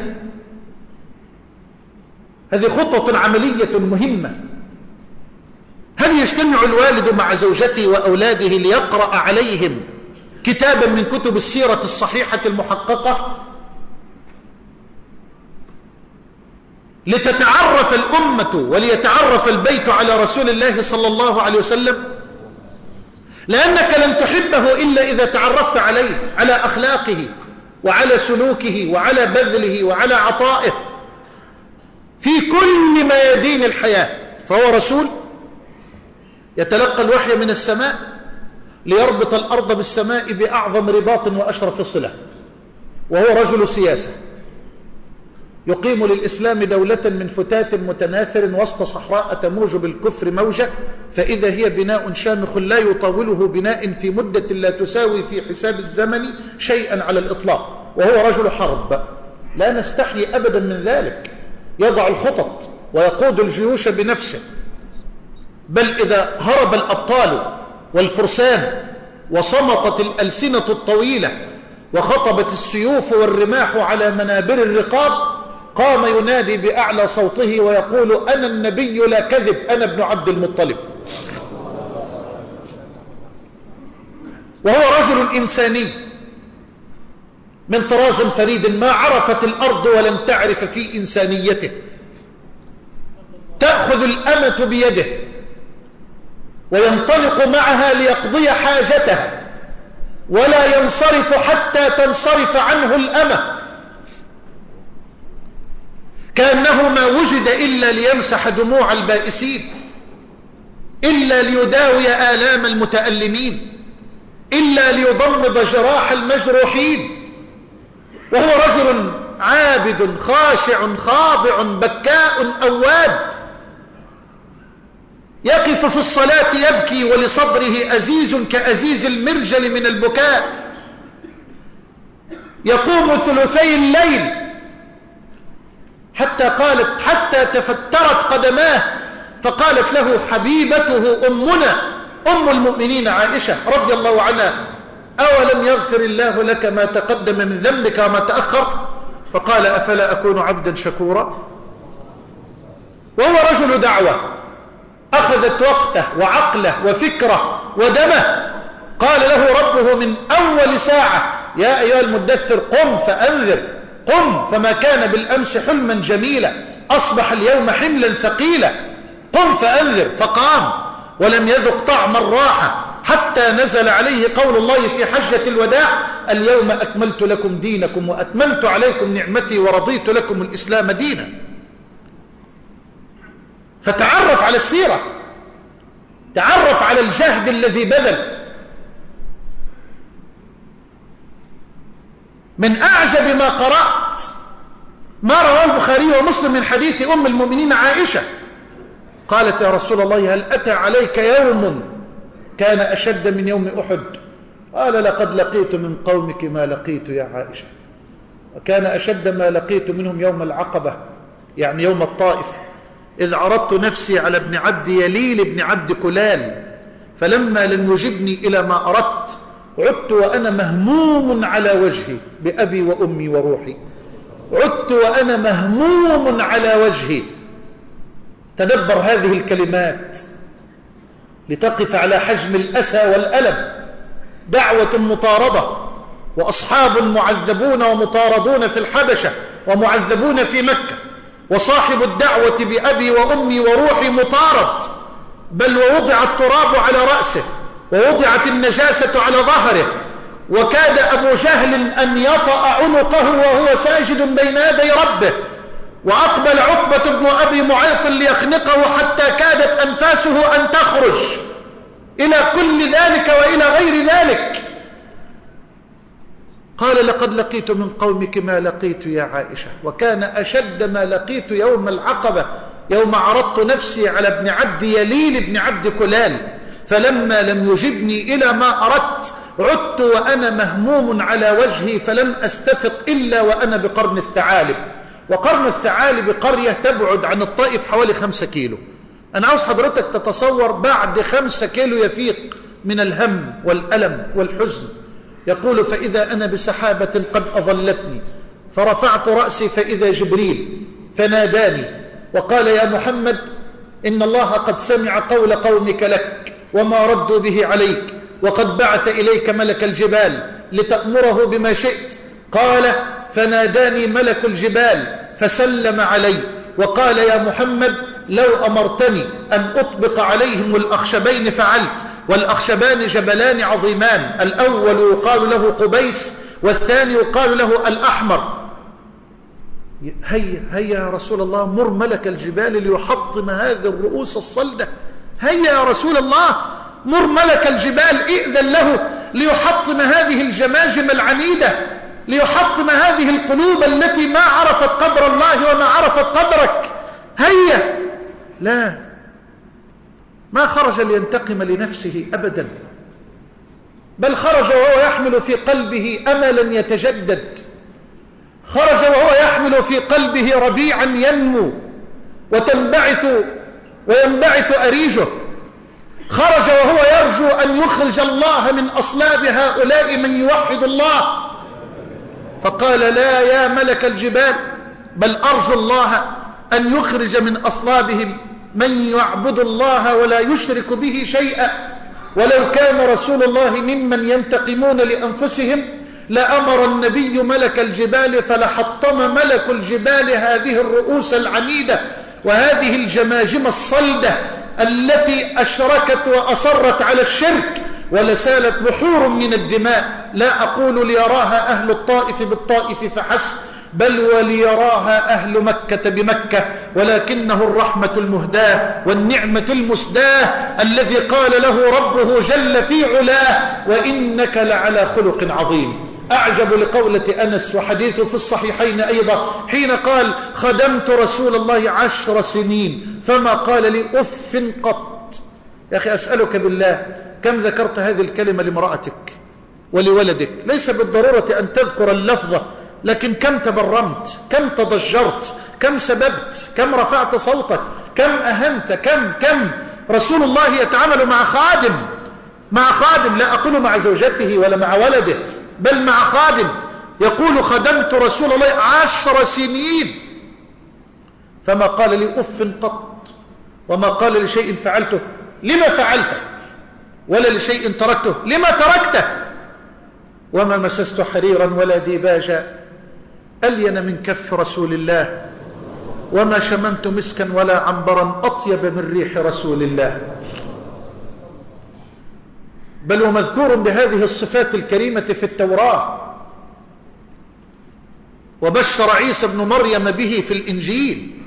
هذه خطوة عملية مهمة. هل يجتمع الوالد مع زوجته وأولاده ليقرأ عليهم كتابا من كتب السيرة الصحيحة المحققة لتتعرف الأمة وليتعرف البيت على رسول الله صلى الله عليه وسلم؟ لأنك لن تحبه إلا إذا تعرفت عليه، على أخلاقه وعلى سلوكه وعلى بذله وعلى عطائه في كل ميادين الحياة. فهو رسول يتلقى الوحي من السماء ليربط الأرض بالسماء بأعظم رباط وأشرف صلة، وهو رجل سياسة يقيم للإسلام دولة من فتات متناثر وسط صحراء تموج بالكفر موجة، فإذا هي بناء شامخ لا يطاوله بناء في مدة لا تساوي في حساب الزمن شيئا على الإطلاق، وهو رجل حرب لا نستحي أبدا من ذلك، يضع الخطط ويقود الجيوش بنفسه. بل إذا هرب الأبطال والفرسان وصمتت الألسنة الطويلة وخطبت السيوف والرماح على منابر الرقاب، قام ينادي بأعلى صوته ويقول: أنا النبي لا كذب، أنا ابن عبد المطلب. وهو رجل إنساني من طراز فريد ما عرفت الأرض ولم تعرف في إنسانيته. تأخذ الأمة بيده وينطلق معها ليقضي حاجتها ولا ينصرف حتى تنصرف عنه الأمة، كأنه ما وجد إلا ليمسح دموع البائسين، إلا ليداوي آلام المتألمين، إلا ليضمد جراح المجروحين. وهو رجل عابد خاشع خاضع بكاء أواب، يقف في الصلاة يبكي ولصدره أزيز كأزيز المرجل من البكاء، يقوم ثلثي الليل حتى تفترت قدماه، فقالت له حبيبته أمنا أم المؤمنين عائشة رضي الله عنها: أولم يغفر الله لك ما تقدم من ذنبك وما تأخر؟ فقال: أفلا أكون عبدا شكورا؟ وهو رجل دعوة أخذت وقته وعقله وفكره ودمه. قال له ربه من أول ساعة: يا أيها المدثر قم فأنذر، قم فما كان بالأمس حلما جميلا أصبح اليوم حملا ثقيلا، قم فأنذر. فقام ولم يذق طعم الراحة حتى نزل عليه قول الله في حجة الوداع: اليوم أكملت لكم دينكم وأتممت عليكم نعمتي ورضيت لكم الإسلام دينا. فتعرف على السيرة، تعرف على الجهد الذي بذل. من أعجب ما قرأت ما رواه البخاري ومسلم من حديث أم المؤمنين عائشة، قالت: يا رسول الله، هل أتى عليك يوم كان أشد من يوم أحد؟ قال: لقد لقيت من قومك ما لقيت يا عائشة، وكان أشد ما لقيت منهم يوم العقبة، يعني يوم الطائف، إذ عرضت نفسي على ابن عبد يليل ابن عبد كلال، فلما لم يجبني إلى ما أردت عدت وأنا مهموم على وجهي بأبي وأمي وروحي، عدت وأنا مهموم على وجهي. تدبر هذه الكلمات لتقف على حجم الأسى والألم. دعوة مطاردة، وأصحاب معذبون ومطاردون في الحبشة ومعذبون في مكة، وصاحب الدعوة بأبي وأمي وروحي مطارد، بل ووضع التراب على رأسه ووضعت النجاسة على ظهره، وكاد أبو جهل أن يطأ عنقه وهو ساجد بين يدي ربه، وأقبل عقبة بن أبي معيط ليخنقه حتى كادت أنفاسه أن تخرج، إلى كل ذلك وإلى غير ذلك. قال: لقد لقيت من قومك ما لقيت يا عائشة، وكان أشد ما لقيت يوم العقبة، يوم عرضت نفسي على ابن عبد يليل ابن عبد كلال، فلما لم يجبني إلى ما أردت عدت وأنا مهموم على وجهي، فلم أستفق إلا وأنا بقرن الثعالب. وقرن الثعالب قرية تبعد عن الطائف حوالي 5 كيلو. أنا عاوز حضرتك تتصور بعد 5 كيلو يفيق من الهم والألم والحزن. يقول: فإذا أنا بسحابة قد أظلتني، فرفعت رأسي فإذا جبريل فناداني وقال: يا محمد، إن الله قد سمع قول قومك لك وما ردوا به عليك، وقد بعث إليك ملك الجبال لتأمره بما شئت. قال: فناداني ملك الجبال فسلم علي وقال: يا محمد، لو أمرتني أن أطبق عليهم الأخشبين فعلت، والأخشبان جبلان عظيمان، الأول يقال له قبيس والثاني يقال له الأحمر. هيا هيا يا رسول الله، مر ملك الجبال ليحطم هذه الرؤوس الصلدة. هيا يا رسول الله، مر ملك الجبال، ائذن له ليحطم هذه الجماجم العنيدة، ليحطم هذه القلوب التي ما عرفت قدر الله وما عرفت قدرك. هيا. لا، ما خرج لينتقم لنفسه أبدا، بل خرج وهو يحمل في قلبه أملا يتجدد، خرج وهو يحمل في قلبه ربيعا ينمو وينبعث أريجه، خرج وهو يرجو أن يخرج الله من أصلاب هؤلاء من يوحد الله. فقال: لا يا ملك الجبال، بل أرجو الله أن يخرج من أصلابهم من يعبد الله ولا يشرك به شيئا. ولو كان رسول الله ممن ينتقمون لأنفسهم لأمر النبي ملك الجبال فلحطم ملك الجبال هذه الرؤوس العنيدة وهذه الجماجم الصلدة التي أشركت وأصرت على الشرك، ولسالت بحور من الدماء. لا أقول ليراها أهل الطائف بالطائف فحسب، بل وليراها أهل مكة بمكة، ولكنه الرحمة المهداة والنعمة المسداة الذي قال له ربه جل في علاه: وإنك لعلى خلق عظيم. أعجب لقولة أنس، وحديثه في الصحيحين أيضا، حين قال: خدمت رسول الله 10 سنين فما قال لي أف قط. يا أخي أسألك بالله، كم ذكرت هذه الكلمة لامرأتك ولولدك؟ ليس بالضرورة أن تذكر اللفظة، لكن كم تبرمت، كم تضجرت، كم سببت، كم رفعت صوتك، كم أهنت، كم رسول الله يتعامل مع خادم، لا أقول مع زوجته ولا مع ولده، بل مع خادم. يقول: خدمت رسول الله 10 سنين فما قال لي أف قط، وما قال لشيء فعلته لما فعلته، ولا لشيء تركته لما تركته. وما مسست حريرا ولا ديباجا ألين من كف رسول الله، وما شممت مسكا ولا عنبرا أطيب من ريح رسول الله. بل ومذكور بهذه الصفات الكريمة في التوراة، وبشر عيسى بن مريم به في الإنجيل.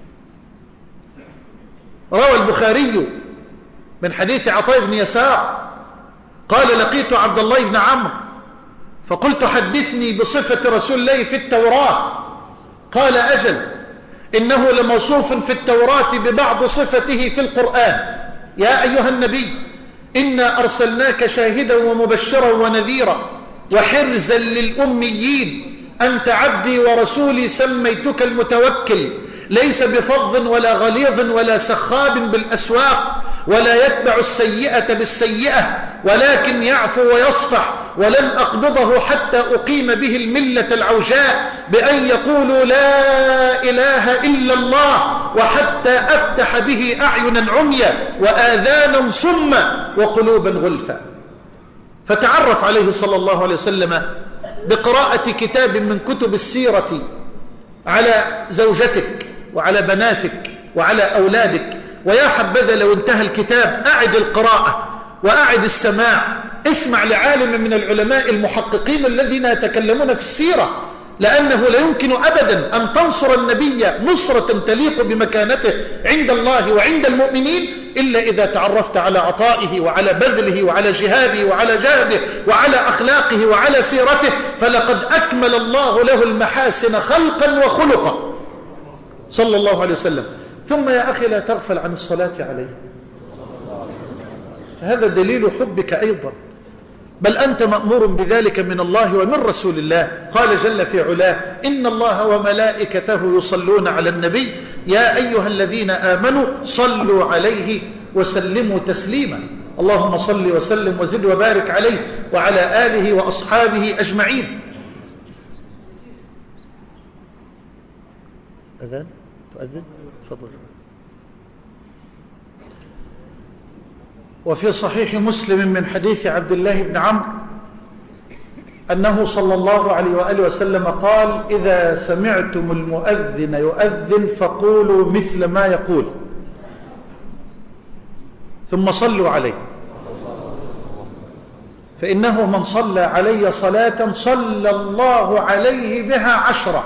روى البخاري من حديث عطاء بن يسار قال: لقيت عبد الله بن عمرو فقلت: حدثني بصفة رسول الله في التوراة. قال: أجل، إنه لموصوف في التوراة ببعض صفته في القرآن. يا أيها النبي إنا أرسلناك شاهدا ومبشرا ونذيرا وحرزا للأميين، أنت عبدي ورسولي سميتك المتوكل، ليس بفظ ولا غليظ ولا سخاب بالأسواق، ولا يتبع السيئة بالسيئة، ولكن يعفو ويصفح، ولن أقبضه حتى أقيم به الملة العوجاء بأن يقولوا لا إله إلا الله، وحتى أفتح به أعينا عميا وآذانا صما وقلوبا غلفا. فتعرف عليه صلى الله عليه وسلم بقراءة كتاب من كتب السيرة على زوجتك وعلى بناتك وعلى أولادك. ويا حبذا لو انتهى الكتاب أعد القراءة وأعد السماع، اسمع لعالم من العلماء المحققين الذين يتكلمون في السيرة، لأنه لا يمكن أبدا أن تنصر النبي نصرة تليق بمكانته عند الله وعند المؤمنين إلا إذا تعرفت على عطائه وعلى بذله وعلى جهاده وعلى جهده وعلى أخلاقه وعلى سيرته، فلقد أكمل الله له المحاسن خلقا وخلقا صلى الله عليه وسلم. ثم يا أخي لا تغفل عن الصلاة عليه، هذا دليل حبك أيضا، بل أنت مأمور بذلك من الله ومن رسول الله. قال جل في علاه: إن الله وملائكته يصلون على النبي يا أيها الذين آمنوا صلوا عليه وسلموا تسليما. اللهم صل وسلم وزد وبارك عليه وعلى آله وأصحابه أجمعين. أذان تؤذن؟ تفضل. وفي صحيح مسلم من حديث عبد الله بن عمرو أنه صلى الله عليه وآله وسلم قال: إذا سمعتم المؤذن يؤذن فقولوا مثل ما يقول ثم صلوا عليه، فإنه من صلى علي صلاة صلى الله عليه بها 10.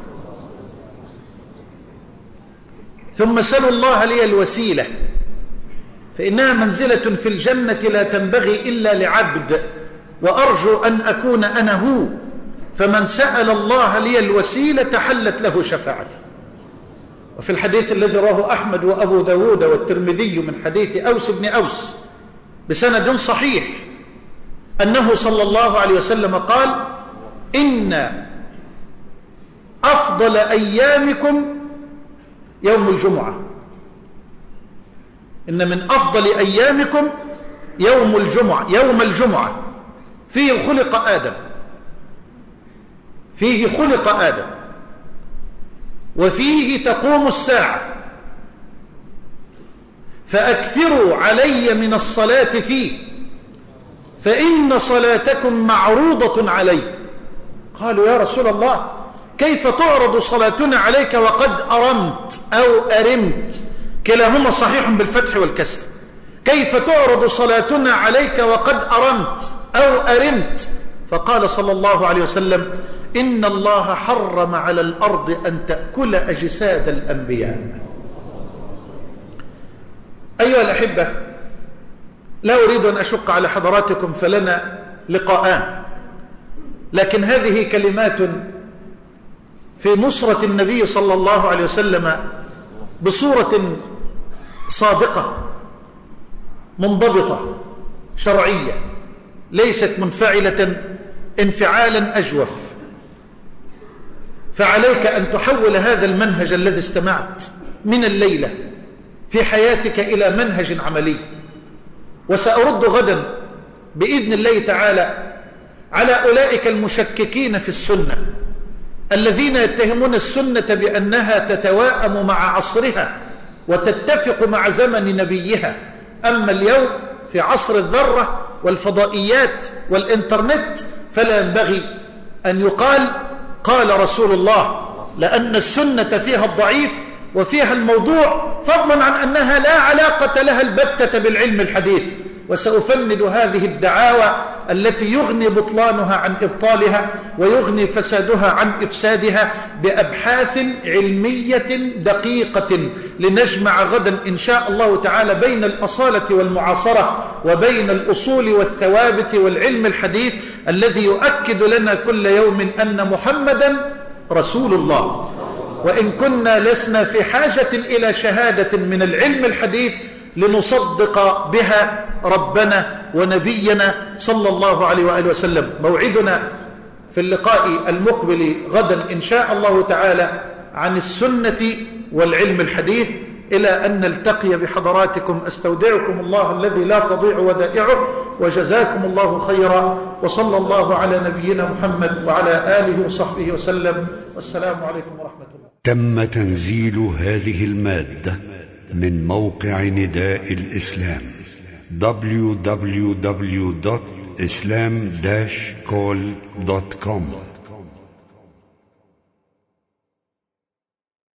ثم سلوا الله لي الوسيلة فإنها منزلة في الجنة لا تنبغي إلا لعبد، وأرجو أن أكون أنا هو، فمن سأل الله لي الوسيلة حلت له شفاعتي. وفي الحديث الذي رواه أحمد وأبو داود والترمذي من حديث أوس بن أوس بسند صحيح أنه صلى الله عليه وسلم قال: إن أفضل أيامكم يوم الجمعة، إن من أفضل أيامكم يوم الجمعة، يوم الجمعة فيه خلق آدم، فيه خلق آدم، وفيه تقوم الساعة، فأكثروا علي من الصلاة فيه فإن صلاتكم معروضة علي. قالوا: يا رسول الله، كيف تعرض صلاتنا عليك وقد أرمت أو أرمت؟ كلاهما صحيح بالفتح والكسر. كيف تعرض صلاتنا عليك وقد أرمت أو أرمت؟ فقال صلى الله عليه وسلم: إن الله حرم على الأرض أن تأكل أجساد الأنبياء. أيها الأحبة، لا أريد أن أشق على حضراتكم فلنا لقاءان، لكن هذه كلمات في نصرة النبي صلى الله عليه وسلم بصورة صادقة منضبطة شرعية، ليست منفعلة انفعالا أجوف. فعليك أن تحول هذا المنهج الذي استمعت من الليلة في حياتك إلى منهج عملي. وسأرد غدا بإذن الله تعالى على أولئك المشككين في السنة الذين يتهمون السنة بأنها تتواءم مع عصرها وتتفق مع زمن نبيها. أما اليوم في عصر الذرة والفضائيات والإنترنت فلا ينبغي أن يقال قال رسول الله، لأن السنة فيها الضعيف وفيها الموضوع، فضلا عن أنها لا علاقة لها البتة بالعلم الحديث. وسأفند هذه الدعاوى التي يغني بطلانها عن إبطالها ويغني فسادها عن إفسادها بأبحاث علمية دقيقة، لنجمع غدا إن شاء الله تعالى بين الأصالة والمعاصرة وبين الأصول والثوابت والعلم الحديث الذي يؤكد لنا كل يوم أن محمدا رسول الله. وإن كنا لسنا في حاجة إلى شهادة من العلم الحديث لنصدق بها ربنا ونبينا صلى الله عليه وآله وسلم. موعدنا في اللقاء المقبل غدا إن شاء الله تعالى عن السنة والعلم الحديث. إلى أن نلتقي بحضراتكم أستودعكم الله الذي لا تضيع ودائعه، وجزاكم الله خيرا، وصلى الله على نبينا محمد وعلى آله وصحبه وسلم، والسلام عليكم ورحمة الله. تم تنزيل هذه المادة من موقع نداء الإسلام www.islam-call.com